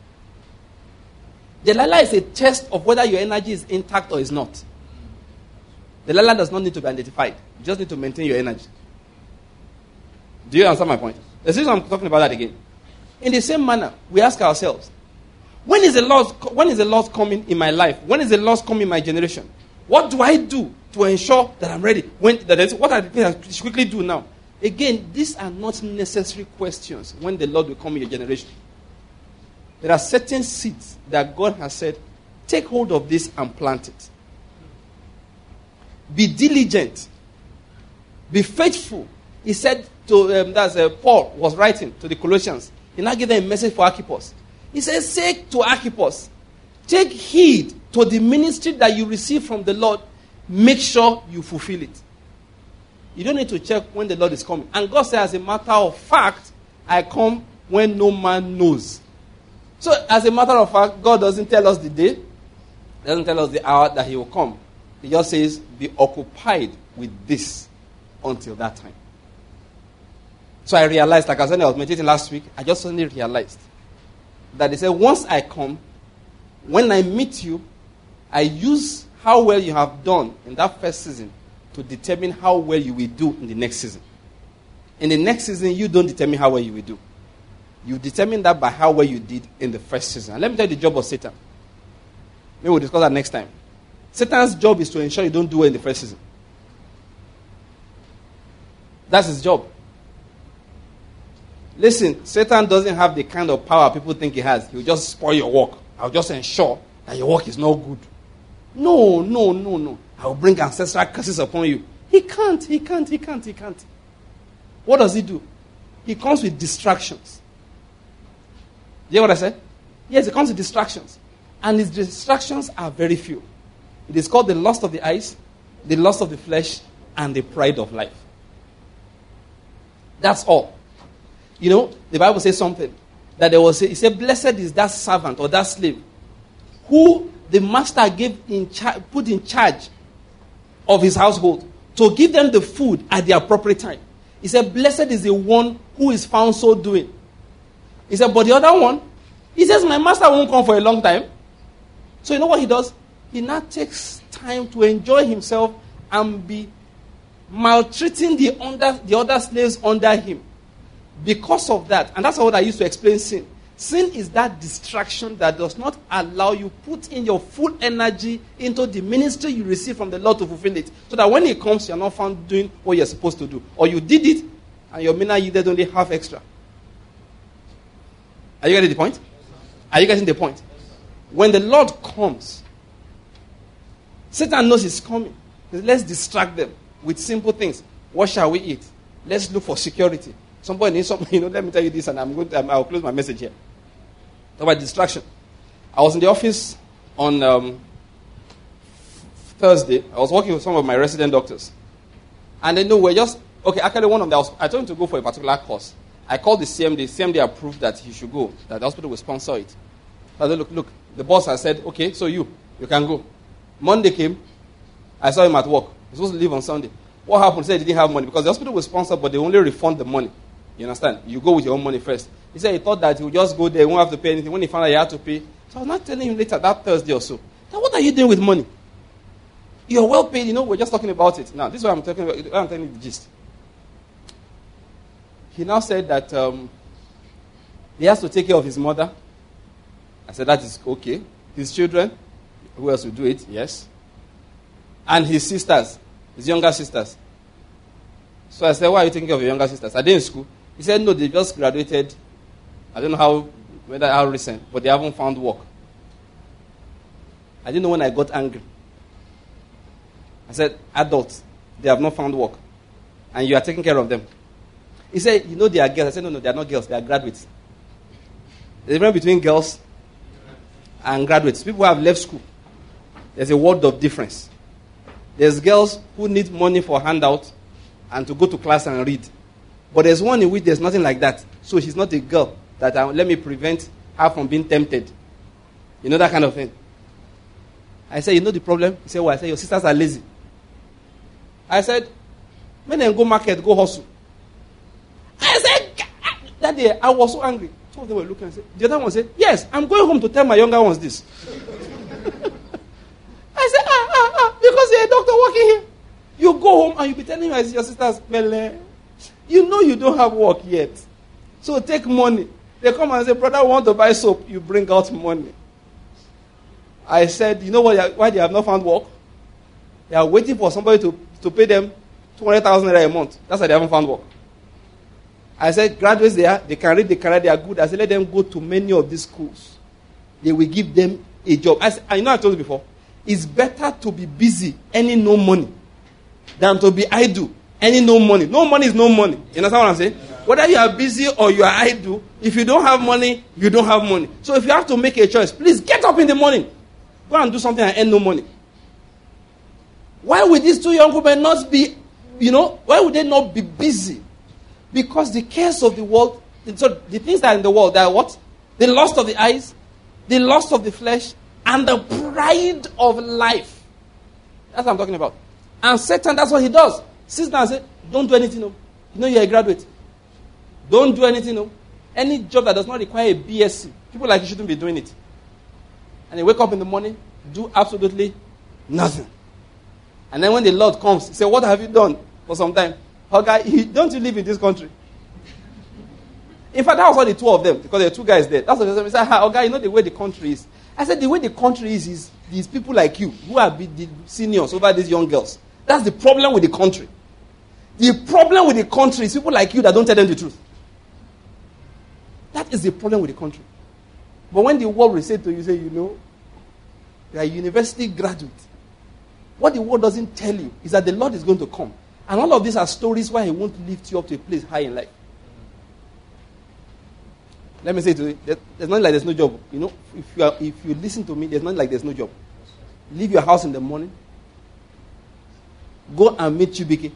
Delilah is a test of whether your energy is intact or is not. Delilah does not need to be identified. You just need to maintain your energy. Do you understand my point? The reason I'm talking about that again. In the same manner, we ask ourselves, when is the Lord coming in my life? When is the Lord coming in my generation? What do I do to ensure that I'm ready? What are the things I should quickly do now? Again, these are not necessary questions when the Lord will come in your generation. There are certain seeds that God has said, take hold of this and plant it. Be diligent. Be faithful. He said to, Paul was writing to the Colossians. He now gave them a message for Archippus. He says, say to Archippus, take heed to the ministry that you receive from the Lord. Make sure you fulfill it. You don't need to check when the Lord is coming. And God says, as a matter of fact, I come when no man knows. So, as a matter of fact, God doesn't tell us the day, doesn't tell us the hour that He will come. He just says, be occupied with this until that time. So I realized, like I was meditating last week, I just suddenly realized that they said, once I come, when I meet you, I use how well you have done in that first season to determine how well you will do in the next season. In the next season, you don't determine how well you will do. You determine that by how well you did in the first season. And let me tell you the job of Satan. Maybe we'll discuss that next time. Satan's job is to ensure you don't do well in the first season. That's his job. Listen, Satan doesn't have the kind of power people think he has. He'll just spoil your work. I'll just ensure that your work is not good. No. I'll bring ancestral curses upon you. He can't. What does he do? He comes with distractions. Do you hear what I said? Yes, he comes with distractions. And his distractions are very few. It is called the lust of the eyes, the lust of the flesh, and the pride of life. That's all. You know, the Bible says something. That there was, it said, blessed is that servant or that slave who the master put in charge of his household to give them the food at the appropriate time. He said, blessed is the one who is found so doing. He said, but the other one, he says, my master won't come for a long time. So you know what he does? He now takes time to enjoy himself and be maltreating the other slaves under him. Because of that, and that's what I used to explain sin. Sin is that distraction that does not allow you put in your full energy into the ministry you receive from the Lord to fulfill it. So that when it comes, you're not found doing what you're supposed to do. Or you did it, and your mina yielded only half extra. Are you getting the point? Are you getting the point? When the Lord comes, Satan knows he's coming. Let's distract them with simple things. What shall we eat? Let's look for security. Somebody needs something, let me tell you this, and I'll close my message here. Talk about distraction. I was in the office on Thursday. I was working with some of my resident doctors. And they know we're just, actually one of them, I told him to go for a particular course. I called the CMD. CMD approved that he should go, that the hospital will sponsor it. I said, look, the boss has said, okay, so you can go. Monday came, I saw him at work. He was supposed to leave on Sunday. What happened? He said he didn't have money because the hospital was sponsored, but they only refund the money. You understand? You go with your own money first. He said he thought that he would just go there, he won't have to pay anything. When he found out he had to pay, so I was not telling him later, that Thursday or so, now what are you doing with money? You're well paid, we're just talking about it. Now, this is what I'm talking about. I'm telling you the gist. He now said that he has to take care of his mother. I said, that is okay. His children, who else will do it? Yes. And his sisters, his younger sisters. So I said, why are you taking care of your younger sisters? Are they in school? He said, no, they just graduated. I don't know how recent, but they haven't found work. I didn't know when I got angry. I said, adults, they have not found work. And you are taking care of them. He said, they are girls. I said, no, they are not girls. They are graduates. There's a difference between girls and graduates. People who have left school. There's a world of difference. There's girls who need money for handout and to go to class and read. But there's one in which there's nothing like that. So she's not a girl that let me prevent her from being tempted. That kind of thing. I said, the problem? He said, well, I said, your sisters are lazy. I said, when they go market, go hustle. I said, that day I was so angry. Some of them were looking and said, the other one said, yes, I'm going home to tell my younger ones this. I said, because you're a doctor working here. You go home and you be telling your sisters, Mele, you don't have work yet. So take money. They come and say, brother, I want to buy soap. You bring out money. I said, you know why they have not found work? They are waiting for somebody to pay them 200,000 naira a month. That's why they haven't found work. I said, graduates there, they can read the career, they are good. I said, let them go to many of these schools. They will give them a job. I told you before, it's better to be busy earning no money than to be idle earning no money. No money is no money. You understand what I'm saying? Whether you are busy or you are idle, if you don't have money, you don't have money. So if you have to make a choice, please get up in the morning. Go and do something and earn no money. Why would these two young women not be, why would they not be busy? Because the cares of the world, so the things that are in the world, they are what? The lust of the eyes, the lust of the flesh, and the pride of life. That's what I'm talking about. And Satan, that's what he does. Sits down and says, don't do anything. You're a graduate. Don't do anything. No. Any job that does not require a BSc, people like you shouldn't be doing it. And they wake up in the morning, do absolutely nothing. And then when the Lord comes, he says, what have you done for some time? Okay, don't you live in this country? In fact, that was all the two of them, because there were two guys there. That's what they said. Okay, you know the way the country is. I said, the way the country is these people like you, who are the seniors over these young girls. That's the problem with the country. The problem with the country is people like you that don't tell them the truth. That is the problem with the country. But when the world will say to you, say, you know, you are a university graduate. What the world doesn't tell you is that the Lord is going to come. And all of these are stories why he won't lift you up to a place high in life. Let me say to you, there's nothing like there's no job. You know, if you listen to me, there's nothing like there's no job. Leave your house in the morning. Go and meet Chibike.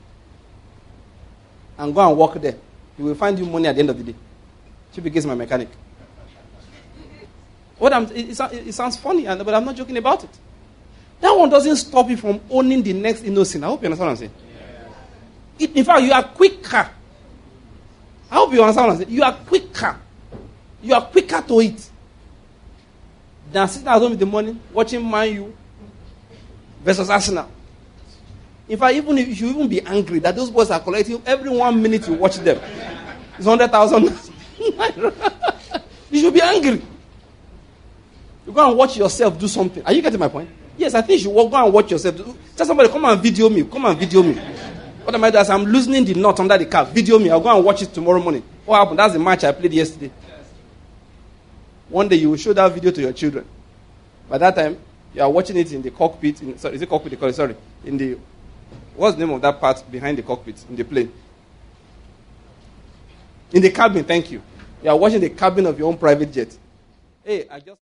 And go and work there. He will find you money at the end of the day. Chibike is my mechanic. It sounds funny, but I'm not joking about it. That one doesn't stop you from owning the next innocent. I hope you understand what I'm saying. In fact, you are quicker. I hope you understand what I'm saying. You are quicker. You are quicker to it than sitting at home in the morning watching Man U versus Arsenal. In fact, even if you should even be angry that those boys are collecting every 1 minute you watch them, it's 100,000. You should be angry. You go and watch yourself do something. Are you getting my point? Yes, I think you should go and watch yourself. Tell somebody, come and video me. Come and video me. What am I doing? I'm loosening the knot under the car. Video me. I'll go and watch it tomorrow morning. What happened? That's the match I played yesterday. One day you will show that video to your children. By that time, you are watching it in the cockpit. Is it cockpit they call it? Sorry. What's the name of that part behind the cockpit in the plane? In the cabin, thank you. You are watching the cabin of your own private jet. Hey, I just...